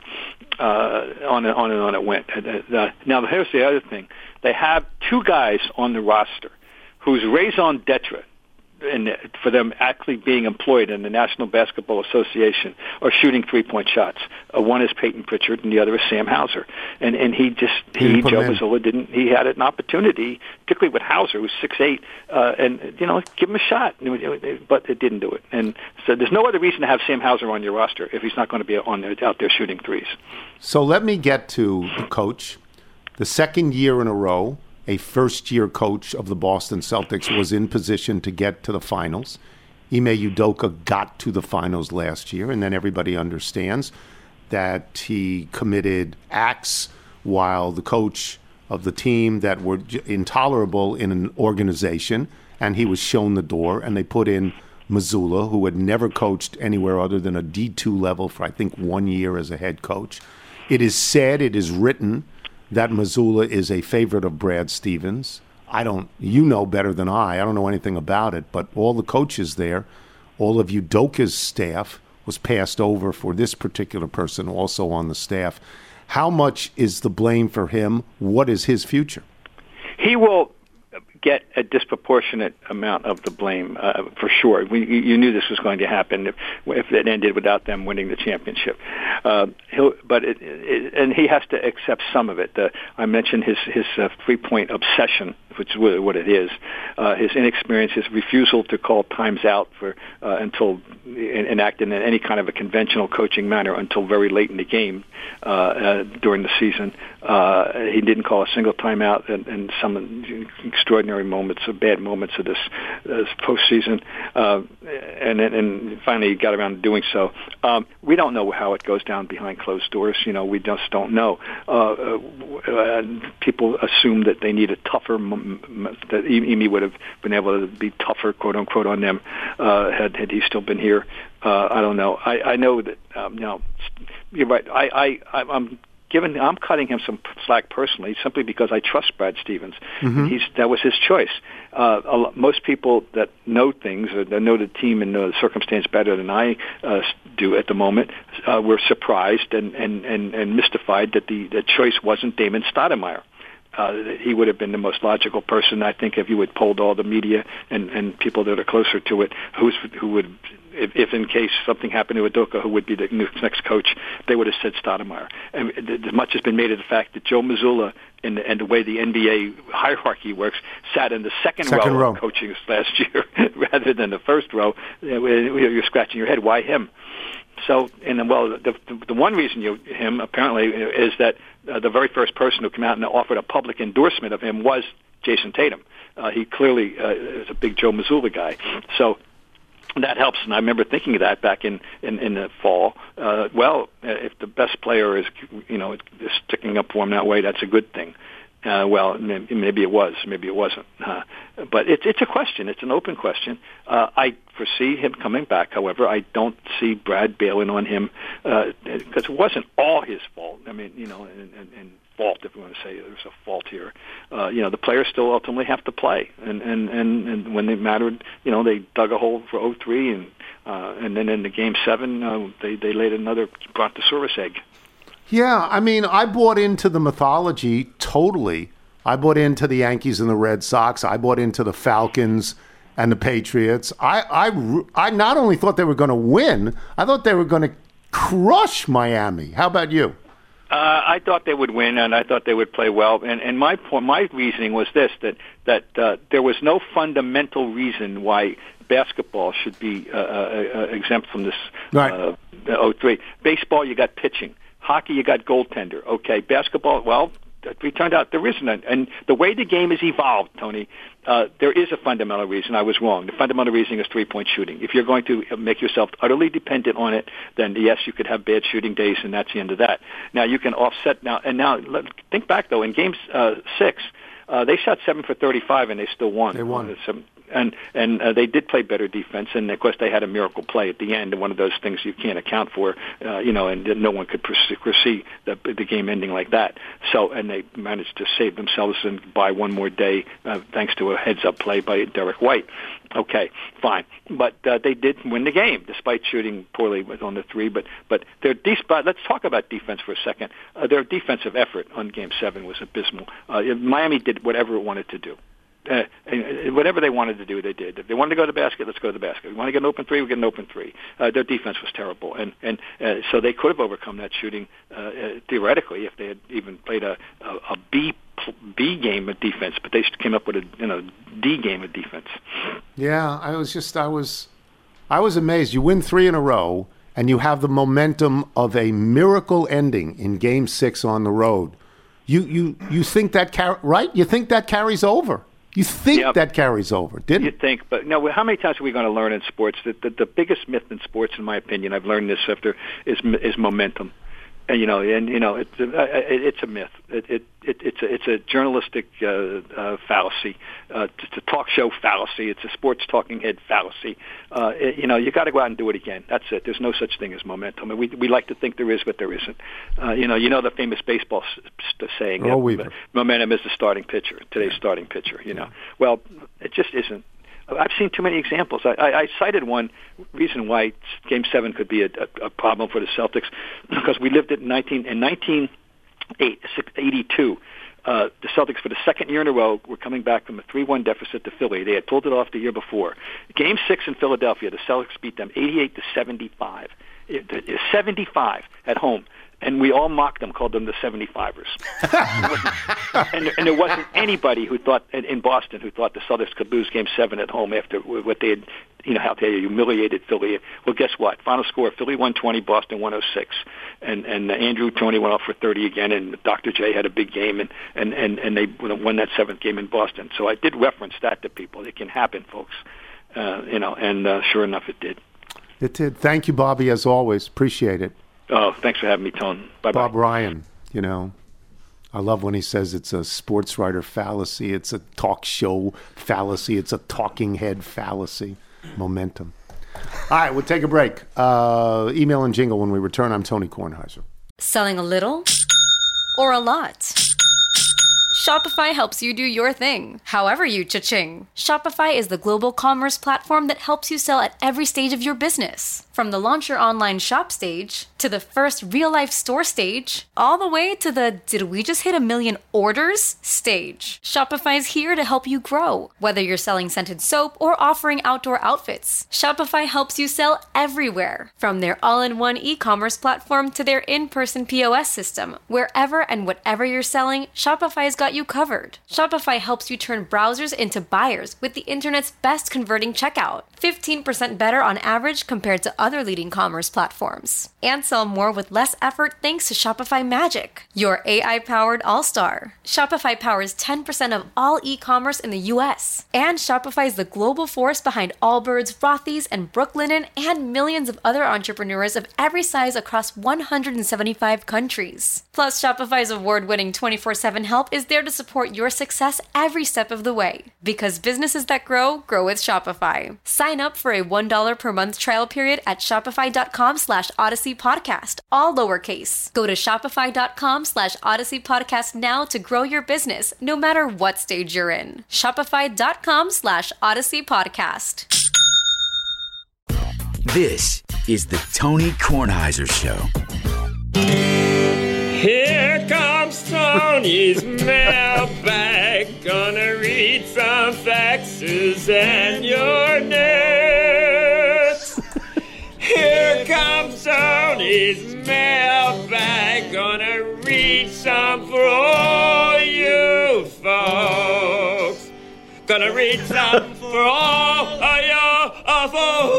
uh, on and on and on it went. Uh, uh, now here's the other thing: they have two guys on the roster whose raison d'etre in, for them actually being employed in the National Basketball Association are shooting three-point shots. Uh, one is Peyton Pritchard, and the other is Sam Hauser. And and he just he, he Joe Mazzulla didn't. He had an opportunity, particularly with Hauser, who's six eight, uh, and you know, give him a shot. But it didn't do it. And so there's no other reason to have Sam Hauser on your roster if he's not going to be on there, out there shooting threes. So let me get to the coach. The second year in a row, a first-year coach of the Boston Celtics was in position to get to the finals. Ime Udoka got to the finals last year, and then everybody understands that he committed acts while the coach of the team that were intolerable in an organization, and he was shown the door, and they put in Mazzulla, who had never coached anywhere other than a D two level for, I think, one year as a head coach. It is said, it is written, that Mazzulla is a favorite of Brad Stevens. I don't, you know better than I. I don't know anything about it, but all the coaches there, all of Udoka's staff was passed over for this particular person also on the staff. How much is the blame for him? What is his future? He will get a disproportionate amount of the blame, uh, for sure. We, you knew this was going to happen if, if it ended without them winning the championship. Uh, he'll, but it, it, and he has to accept some of it. Uh, I mentioned his his uh, three-point obsession, which is what it is. Uh, his inexperience, his refusal to call times out for uh, until and act in any kind of a conventional coaching manner until very late in the game uh, uh, during the season. Uh, he didn't call a single timeout, and, and some extraordinary moments, or bad moments of this, this postseason, uh, and and finally he got around to doing so. Um, we don't know how it goes down behind closed doors. You know, we just don't know. Uh, uh, people assume that they need a tougher, that Ime would have been able to be tougher, quote unquote, on them uh, had had he still been here. Uh, I don't know. I, I know that. Um, you know, you're right. I, I I'm. Given, I'm cutting him some slack personally, simply because I trust Brad Stevens. Mm-hmm. He's that was his choice. Uh, a lot, most people that know things, or that know the team and know the circumstance better than I uh, do at the moment, uh, were surprised and, and, and, and mystified that the, the choice wasn't Damon Stoudemire. Uh, he would have been the most logical person, I think, if you had polled all the media and, and people that are closer to it, who's, who would, if, if in case something happened to Udoka, who would be the next coach, they would have said Stoudemire. And much has been made of the fact that Joe Mazzulla, and, and the way the N B A hierarchy works, sat in the second, second row, row of coaching last year rather than the first row. You're scratching your head. Why him? So, and well, the, the, the one reason you him apparently is that uh, the very first person who came out and offered a public endorsement of him was Jason Tatum. Uh, he clearly uh, is a big Joe Mazzulla guy. So that helps. And I remember thinking of that back in, in, in the fall. Uh, well, if the best player is, you know, is sticking up for him that way, that's a good thing. Uh, well, maybe it was, maybe it wasn't. Uh, but it's it's a question. It's an open question. Uh, I foresee him coming back. However, I don't see Brad bailing on him because uh, it wasn't all his fault. I mean, you know, and, and, and fault, if you want to say there's a fault here. Uh, you know, the players still ultimately have to play, and and, and, and when they mattered, you know, they dug a hole for oh three, and uh, and then in the game seven, uh, they they laid another brontosaurus egg. Yeah, I mean, I bought into the mythology totally. I bought into the Yankees and the Red Sox. I bought into the Falcons and the Patriots. I, I, I not only thought they were going to win, I thought they were going to crush Miami. How about you? Uh, I thought they would win, and I thought they would play well. And, and my point, my reasoning was this: that that uh, there was no fundamental reason why basketball should be uh, uh, exempt from this right. uh, oh three. Baseball, you got pitching. Hockey, you got goaltender. Okay, basketball, well, it turned out there isn't. And the way the game has evolved, Tony, uh, there is a fundamental reason. I was wrong. The fundamental reason is three-point shooting. If you're going to make yourself utterly dependent on it, then yes, you could have bad shooting days, and that's the end of that. Now, you can offset now. And now, think back, though, in game uh, six, uh, they shot seven for thirty-five, and they still won. They won. Some, And and uh, they did play better defense, and of course they had a miracle play at the end, one of those things you can't account for, uh, you know, and no one could foresee the, the game ending like that. So, and they managed to save themselves and buy one more day uh, thanks to a heads-up play by Derek White. Okay, fine, but uh, they did win the game despite shooting poorly on the three. But but their de- let's talk about defense for a second. Uh, their defensive effort on Game Seven was abysmal. Uh, Miami did whatever it wanted to do. Uh, and whatever they wanted to do, they did. If they wanted to go to the basket, let's go to the basket. If we want to get an open three, we get an open three. Uh, their defense was terrible, and and uh, so they could have overcome that shooting uh, uh, theoretically if they had even played a a, a B B game of defense, but they came up with a you know D game of defense. Yeah, I was just I was I was amazed. You win three in a row, and you have the momentum of a miracle ending in Game Six on the road. You you you think that car- right? You think that carries over? You think yep. that carries over, didn't you? think, but no. How many times are we going to learn in sports that the, the biggest myth in sports, in my opinion, I've learned this after, is is momentum. And you know, and you know, it's a, it's a myth. It, it, it it's a it's a journalistic uh, uh, fallacy. Uh, it's a talk show fallacy. It's a sports talking head fallacy. Uh, it, you know, you got to go out and do it again. That's it. There's no such thing as momentum. And we we like to think there is, but there isn't. Uh, you know, you know the famous baseball s- saying, oh, uh, "Momentum is the starting pitcher." Today's starting pitcher. You know, well, it just isn't. I've seen too many examples. I, I, I cited one reason why Game Seven could be a, a, a problem for the Celtics because we lived it in nineteen in nineteen eighty-two. Uh, the Celtics, for the second year in a row, were coming back from a three one deficit to Philly. They had pulled it off the year before. Game Six in Philadelphia, the Celtics beat them eighty-eight to seventy-five. It, it, seventy-five at home. And we all mocked them, called them the seventy-fivers. and, and there wasn't anybody who thought in Boston who thought the Celtics could lose Game Seven at home after what they had, you know, how they humiliated Philly. Well, guess what? Final score: Philly one twenty, Boston one oh six. And and Andrew Toney went off for thirty again, and Doctor J had a big game, and and and, and they won that seventh game in Boston. So I did reference that to people. It can happen, folks. Uh, you know, and uh, sure enough, it did. It did. Thank you, Bobby, as always. Appreciate it. Oh, thanks for having me, Tone. Bye-bye. Bob Ryan, you know, I love when he says it's a sports writer fallacy, it's a talk show fallacy, it's a talking head fallacy. Momentum. All right, we'll take a break. Uh, email and jingle when we return. I'm Tony Kornheiser. Selling a little or a lot? Shopify helps you do your thing, however you cha-ching. Shopify is the global commerce platform that helps you sell at every stage of your business. From the launch your online shop stage, to the first real-life store stage, all the way to the did we just hit a million orders stage. Shopify's here to help you grow. Whether you're selling scented soap or offering outdoor outfits, Shopify helps you sell everywhere. From their all-in-one e-commerce platform to their in-person P O S system, wherever and whatever you're selling, Shopify's got you covered. Shopify helps you turn browsers into buyers with the internet's best converting checkout. fifteen percent better on average compared to other leading commerce platforms. And sell more with less effort thanks to Shopify Magic, your A I-powered all-star. Shopify powers ten percent of all e-commerce in the U S. And Shopify is the global force behind Allbirds, Rothy's, and Brooklinen, and millions of other entrepreneurs of every size across one hundred seventy-five countries. Plus, Shopify's award-winning twenty-four seven help is there to support your success every step of the way. Because businesses that grow, grow with Shopify. Sign up for a one dollar per month trial period at shopify.com slash Odyssey Podcast, all lowercase. Go to shopify.com slash Odyssey Podcast now to grow your business, no matter what stage you're in. Shopify.com slash Odyssey Podcast. This is the Tony Kornheiser Show. Here comes Tony's mailbag. Gonna read some faxes and your notes. Here comes Tony's mailbag. Gonna read some for all you folks. Gonna read some for all of you. Uh,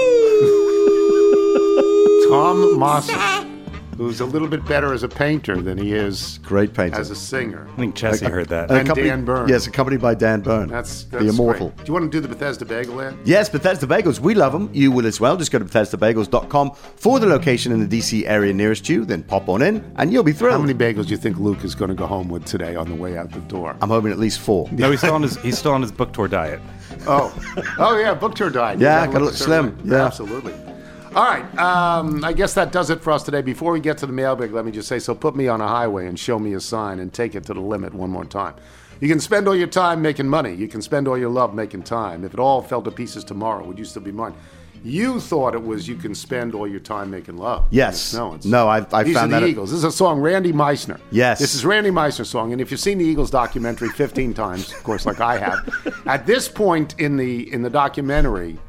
for Tom Massa, who's a little bit better as a painter than he is great painter as a singer. I think Chessie Like, heard that. And Dan Byrne. Yes, accompanied by Dan Byrne. That's, that's the immortal. Great. Do you want to do the Bethesda Bagel ad? Yes, Bethesda Bagels. We love them. You will as well. Just go to Bethesda Bagels dot com for the location in the D C area nearest you. Then pop on in, and you'll be thrilled. How many bagels do you think Luke is going to go home with today on the way out the door? I'm hoping at least four. No, he's still on his he's still on his book tour diet. Oh, oh yeah, book tour diet. Yeah, You gotta look slim. Yeah. Absolutely. All right, um, I guess that does it for us today. Before we get to the mailbag, let me just say, so put me on a highway and show me a sign and take it to the limit one more time. You can spend all your time making money. You can spend all your love making time. If it all fell to pieces tomorrow, would you still be mine? You thought it was You Can Spend All Your Time Making Love. Yes. No, it's, no, I, I these found are that. the Eagles. This is a song, Randy Meisner. Yes. This is Randy Meisner's song, and if you've seen the Eagles documentary fifteen times, of course, like I have, at this point in the in the documentary,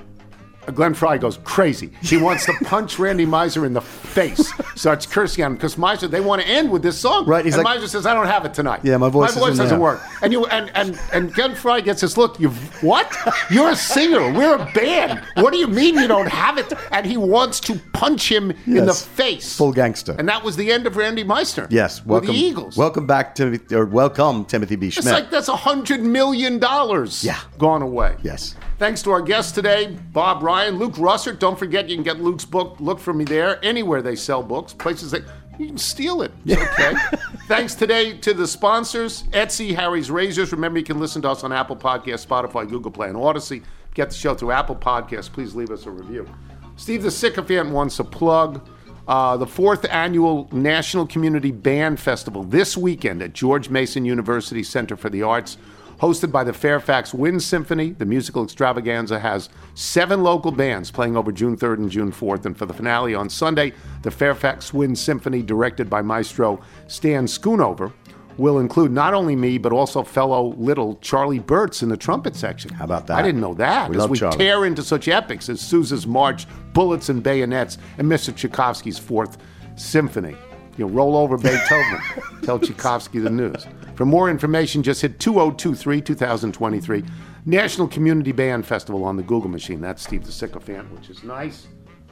Glenn Frey goes crazy. He wants to punch Randy Meisner in the face. Starts cursing at him because Meisner, they want to end with this song. Right, he's and like- Meisner says, I don't have it tonight. Yeah, my voice My voice isn't doesn't there." work. And you and, and, and Glenn Frey gets this look, you what? You're a singer. We're a band. What do you mean you don't have it? And he wants to punch him in the Yes. face. Full gangster. And that was the end of Randy Meisner. Yes, with welcome. the Eagles. Welcome back to or welcome Timothy B. It's Schmidt. like that's a hundred million dollars Yeah. gone away. Yes. Thanks to our guests today, Bob Ryan, Luke Russert. Don't forget you can get Luke's book. Look for me there. Anywhere they sell books, places that you can steal it. It's okay. Thanks today to the sponsors, Etsy, Harry's Razors. Remember, you can listen to us on Apple Podcasts, Spotify, Google Play, and Odyssey. Get the show through Apple Podcasts. Please leave us a review. Steve the Sycophant wants a plug. Uh, the fourth annual National Community Band Festival this weekend at George Mason University Center for the Arts, hosted by the Fairfax Wind Symphony. The musical extravaganza has seven local bands playing over June third and June fourth. And for the finale on Sunday, the Fairfax Wind Symphony, directed by Maestro Stan Schoonover, will include not only me, but also fellow little Charlie Burtz in the trumpet section. How about that? I didn't know that. We As love we Charlie. tear into such epics as Sousa's March, Bullets and Bayonets, and Mister Tchaikovsky's Fourth Symphony. You know, roll over Beethoven. Tell Tchaikovsky the news. For more information, just hit two oh two three, two thousand twenty-three National Community Band Festival on the Google machine. That's Steve the Sycophant, which is nice.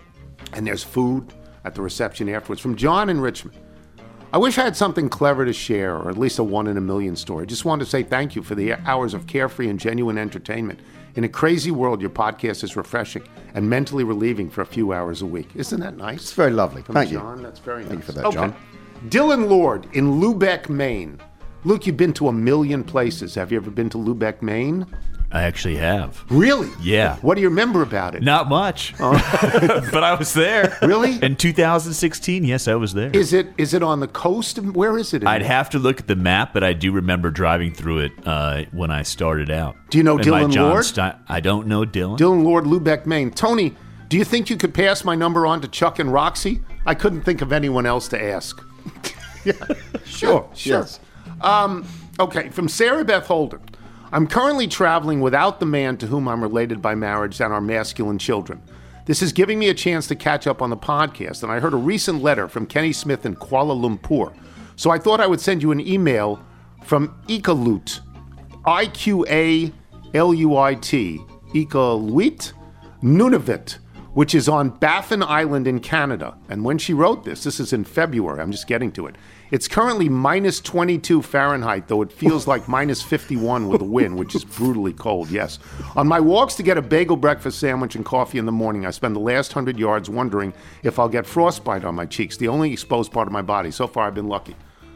And there's food at the reception afterwards from John in Richmond. I wish I had something clever to share, or at least a one in a million story. Just wanted to say thank you for the hours of carefree and genuine entertainment. In a crazy world, your podcast is refreshing and mentally relieving for a few hours a week. Isn't that nice? It's very lovely. From Thank you. John, that's very Thank nice. you for that, Okay. John. Dylan Lord in Lubeck, Maine. Luke, you've been to a million places. Have you ever been to Lubeck, Maine? I actually have. Really? Yeah. What do you remember about it? Not much. Oh. But I was there. Really? In two thousand sixteen, yes, I was there. Is it is it on the coast? Where is it? in- I'd have to look at the map, but I do remember driving through it uh, when I started out. Do you know In my Dylan John Lord? Stein- I don't know Dylan. Dylan Lord, Lubeck, Maine. Tony, do you think you could pass my number on to Chuck and Roxy? I couldn't think of anyone else to ask. Yeah, sure, sure. Yes. Um, okay, from Sarah Beth Holden. I'm currently traveling without the man to whom I'm related by marriage and our masculine children. This is giving me a chance to catch up on the podcast, and I heard a recent letter from Kenny Smith in Kuala Lumpur. So I thought I would send you an email from Iqaluit, I Q A L U I T, Iqaluit Nunavut, which is on Baffin Island in Canada. And when she wrote this, this is in February, I'm just getting to it. It's currently minus twenty-two Fahrenheit, though it feels like minus fifty-one with the wind, which is brutally cold, yes. On my walks to get a bagel breakfast sandwich and coffee in the morning, I spend the last hundred yards wondering if I'll get frostbite on my cheeks, the only exposed part of my body. So far, I've been lucky.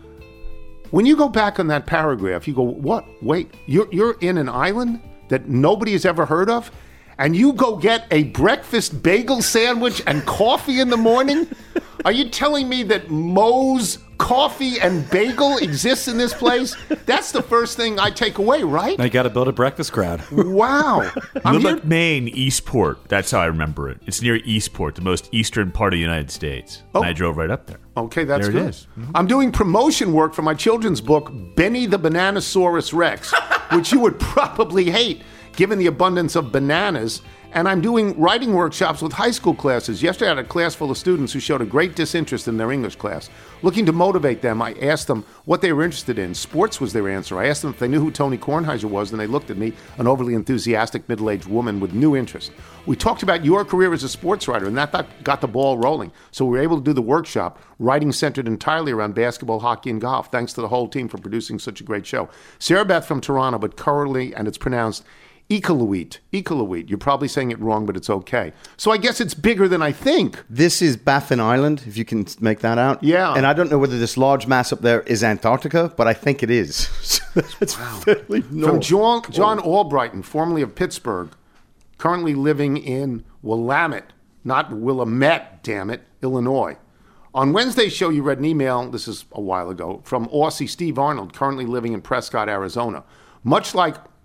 When you go back on that paragraph, you go, what? Wait, you're, you're in an island that nobody has ever heard of? And you go get a breakfast bagel sandwich and coffee in the morning? Are you telling me that Moe's Coffee and Bagel exists in this place? That's the first thing I take away, right? I got to build a breakfast crowd. Wow. I'm Lubeck, here- Maine, Eastport. That's how I remember it. It's near Eastport, the most eastern part of the United States. Oh. And I drove right up there. Okay, that's There it good. is. I'm doing promotion work for my children's book, Benny the Bananasaurus Rex, which you would probably hate given the abundance of bananas. And I'm doing writing workshops with high school classes. Yesterday, I had a class full of students who showed a great disinterest in their English class. Looking to motivate them, I asked them what they were interested in. Sports was their answer. I asked them if they knew who Tony Kornheiser was, and they looked at me, an overly enthusiastic middle-aged woman with new interest. We talked about your career as a sports writer, and that got- got the ball rolling. So we were able to do the workshop, writing centered entirely around basketball, hockey, and golf. Thanks to the whole team for producing such a great show. Sarah Beth from Toronto, but currently, and it's pronounced Iqaluit. Iqaluit. You're probably saying it wrong, but it's okay. So I guess it's bigger than I think. This is Baffin Island, if you can make that out. Yeah. And I don't know whether this large mass up there is Antarctica, but I think it is. It's fairly From north. John, John Albrighton, formerly of Pittsburgh, currently living in Willamette, not Willamette, damn it, Illinois. On Wednesday's show, you read an email, this is a while ago, from Aussie Steve Arnold, currently living in Prescott, Arizona. Much like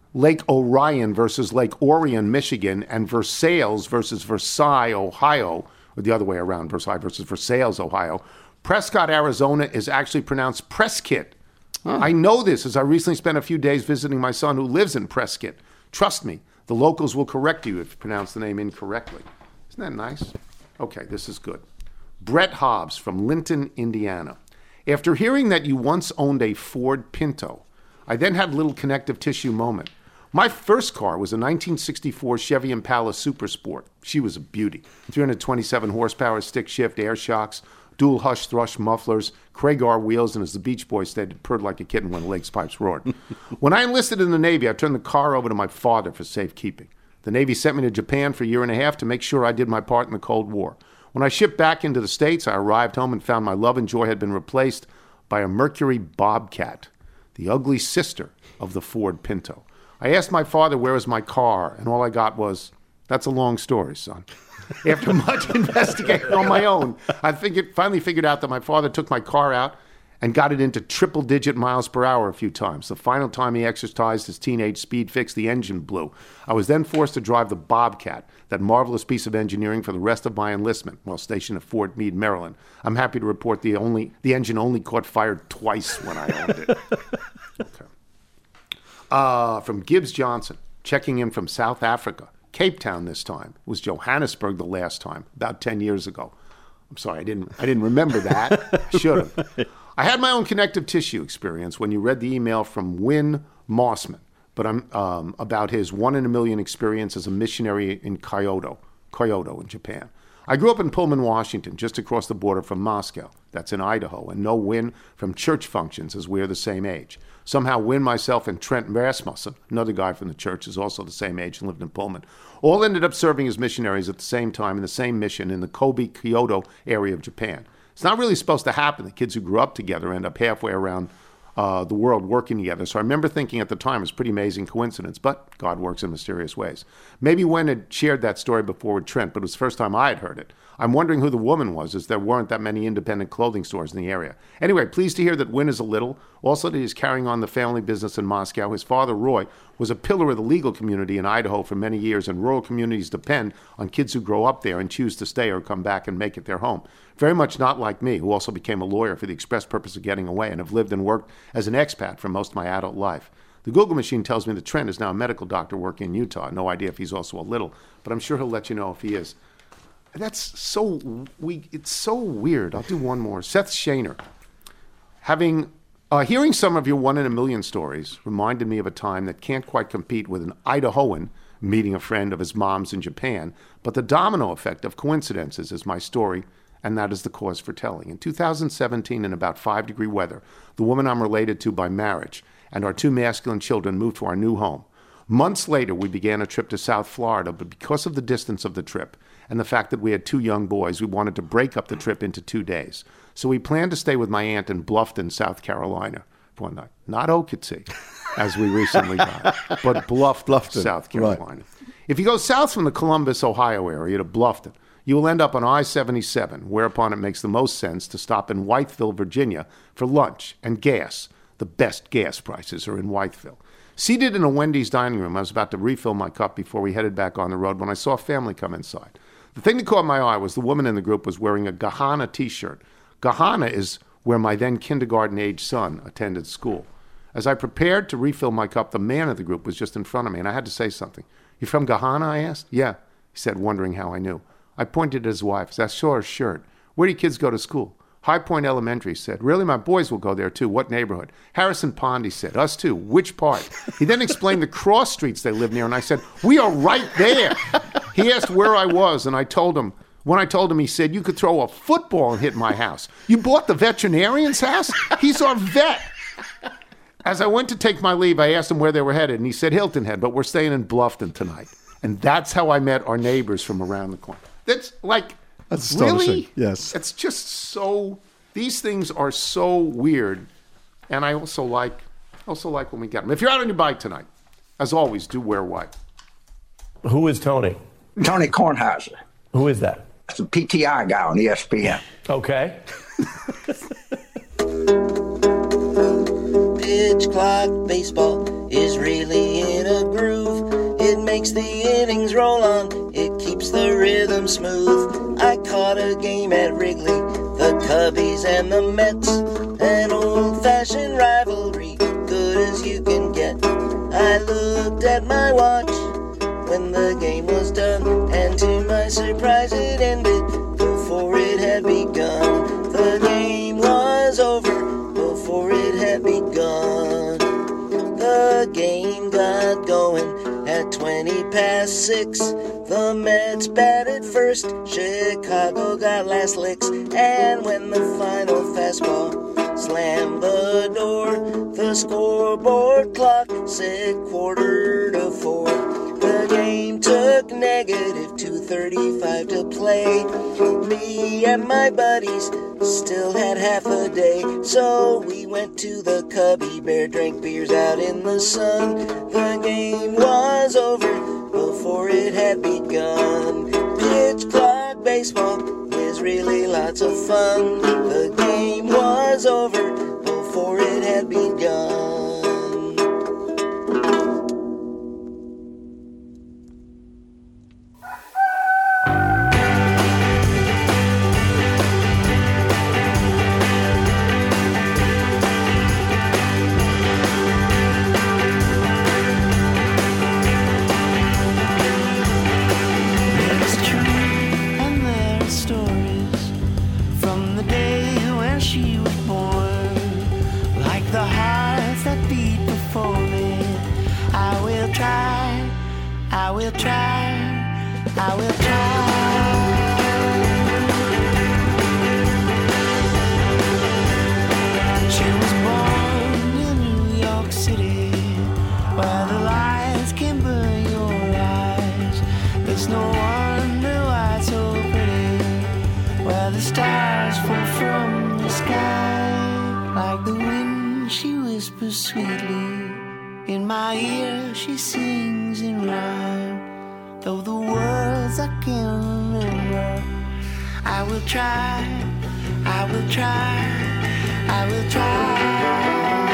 Lake Orion versus Lake Orion, Michigan, and Versailles versus Versailles, Ohio, or the other way around, Versailles versus Versailles, Ohio. Prescott, Arizona is actually pronounced Prescott. Huh. I know this as I recently spent a few days visiting my son who lives in Prescott. Trust me, the locals will correct you if you pronounce the name incorrectly. Isn't that nice? Okay, this is good. Brett Hobbs from Linton, Indiana. After hearing that you once owned a Ford Pinto, I then had a little connective tissue moment. My first car was a nineteen sixty-four Chevy Impala Super Sport. She was a beauty. three hundred twenty-seven horsepower, stick shift, air shocks, dual hush thrush mufflers, Kragar wheels, and as the Beach Boys said, it purred like a kitten when the Lakes pipes roared. When I enlisted in the Navy, I turned the car over to my father for safekeeping. The Navy sent me to Japan for a year and a half to make sure I did my part in the Cold War. When I shipped back into the States, I arrived home and found my love and joy had been replaced by a Mercury Bobcat, the ugly sister of the Ford Pinto. I asked my father where was my car, and all I got was, that's a long story, son. After much investigating on my own, I figured, finally figured out that my father took my car out and got it into triple-digit miles per hour a few times. The final time he exercised his teenage speed fix, the engine blew. I was then forced to drive the Bobcat, that marvelous piece of engineering, for the rest of my enlistment while stationed at Fort Meade, Maryland. I'm happy to report the only the engine only caught fire twice when I owned it. Okay. Uh, from Gibbs Johnson, checking in from South Africa. Cape Town this time. It was Johannesburg the last time, about ten years ago. I'm sorry, I didn't I didn't remember that. I should have. I had my own connective tissue experience when you read the email from Win Mossman, but I'm um, about his one in a million experience as a missionary in Kyoto, Kyoto in Japan. I grew up in Pullman, Washington, just across the border from Moscow. That's in Idaho, and know Win from church functions as we're the same age. Somehow Win, myself, and Trent Rasmussen, another guy from the church, is also the same age and lived in Pullman, all ended up serving as missionaries at the same time in the same mission in the Kobe, Kyoto area of Japan. It's not really supposed to happen. The kids who grew up together end up halfway around uh, the world working together. So I remember thinking at the time, it's a pretty amazing coincidence, but God works in mysterious ways. Maybe Win had shared that story before with Trent, but it was the first time I had heard it. I'm wondering who the woman was, as there weren't that many independent clothing stores in the area. Anyway, pleased to hear that Win is a little. Also that he's carrying on the family business in Moscow. His father, Roy, was a pillar of the legal community in Idaho for many years, and rural communities depend on kids who grow up there and choose to stay or come back and make it their home. Very much not like me, who also became a lawyer for the express purpose of getting away and have lived and worked as an expat for most of my adult life. The Google machine tells me that Trent is now a medical doctor working in Utah. No idea if he's also a little, but I'm sure he'll let you know if he is. That's so we. It's so weird. I'll do one more. Seth Shaner, having uh, hearing some of your one in a million stories reminded me of a time that can't quite compete with an Idahoan meeting a friend of his mom's in Japan, but the domino effect of coincidences is my story, and that is the cause for telling. In two thousand seventeen, in about five degree weather, the woman I'm related to by marriage and our two masculine children moved to our new home. Months later, we began a trip to South Florida, but because of the distance of the trip and the fact that we had two young boys, we wanted to break up the trip into two days. So we planned to stay with my aunt in Bluffton, South Carolina for one night. Not Okatee, as we recently got, but Bluff, Bluffton, South Carolina. Right. If you go south from the Columbus, Ohio area to Bluffton, you will end up on I seventy-seven, whereupon it makes the most sense to stop in Whiteville, Virginia for lunch and gas. The best gas prices are in Whiteville. Seated in a Wendy's dining room, I was about to refill my cup before we headed back on the road when I saw a family come inside. The thing that caught my eye was the woman in the group was wearing a Gahana t-shirt. Gahana is where my then kindergarten-age son attended school. As I prepared to refill my cup, the man of the group was just in front of me, and I had to say something. "You from Gahana?" I asked. "Yeah," he said, wondering how I knew. I pointed at his wife. I said, "I saw her shirt. Where do you kids go to school?" High Point Elementary, said. "Really, my boys will go there too. What neighborhood?" Harrison Pond, he said. "Us too. Which part?" He then explained the cross streets they live near, and I said, "We are right there." He asked where I was, and I told him. When I told him, he said, "You could throw a football and hit my house. You bought the veterinarian's house? He's our vet." As I went to take my leave, I asked him where they were headed, and he said Hilton Head, but we're staying in Bluffton tonight. And that's how I met our neighbors from around the corner. That's like... That's really? astonishing. Yes. It's just so, these things are so weird. And I also like, also like when we get them. If you're out on your bike tonight, as always, do wear white. Who is Tony? Tony Kornheiser. Who is that? That's a P T I guy on E S P N. Okay. Pitch clock baseball is really in a makes the innings roll on, it keeps the rhythm smooth. I caught a game at Wrigley, the Cubbies and the Mets, an old-fashioned rivalry, good as you can get. I looked at my watch when the game was done, and to my surprise it ended before it had begun. The game was over before it had begun. The game got going at twenty past six. The Mets batted first, Chicago got last licks, and when the final fastball slammed the door, the scoreboard clock said quarter to four. The game took negative two thirty-five to play. Me and my buddies still had half a day, so we went to the Cubby Bear, drank beers out in the sun. The game was over before it had begun. Pitch clock baseball is really lots of fun. The game was over before it had begun. I will try, I will try. She was born in New York City, where the lights can burn your eyes. There's no wonder why it's so pretty, where the stars fall from the sky. Like the wind she whispers sweetly, in my ear she sings in rhyme, though the words I can't remember. I will try, I will try, I will try.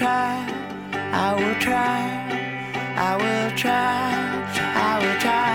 try, I will try, I will try, I will try.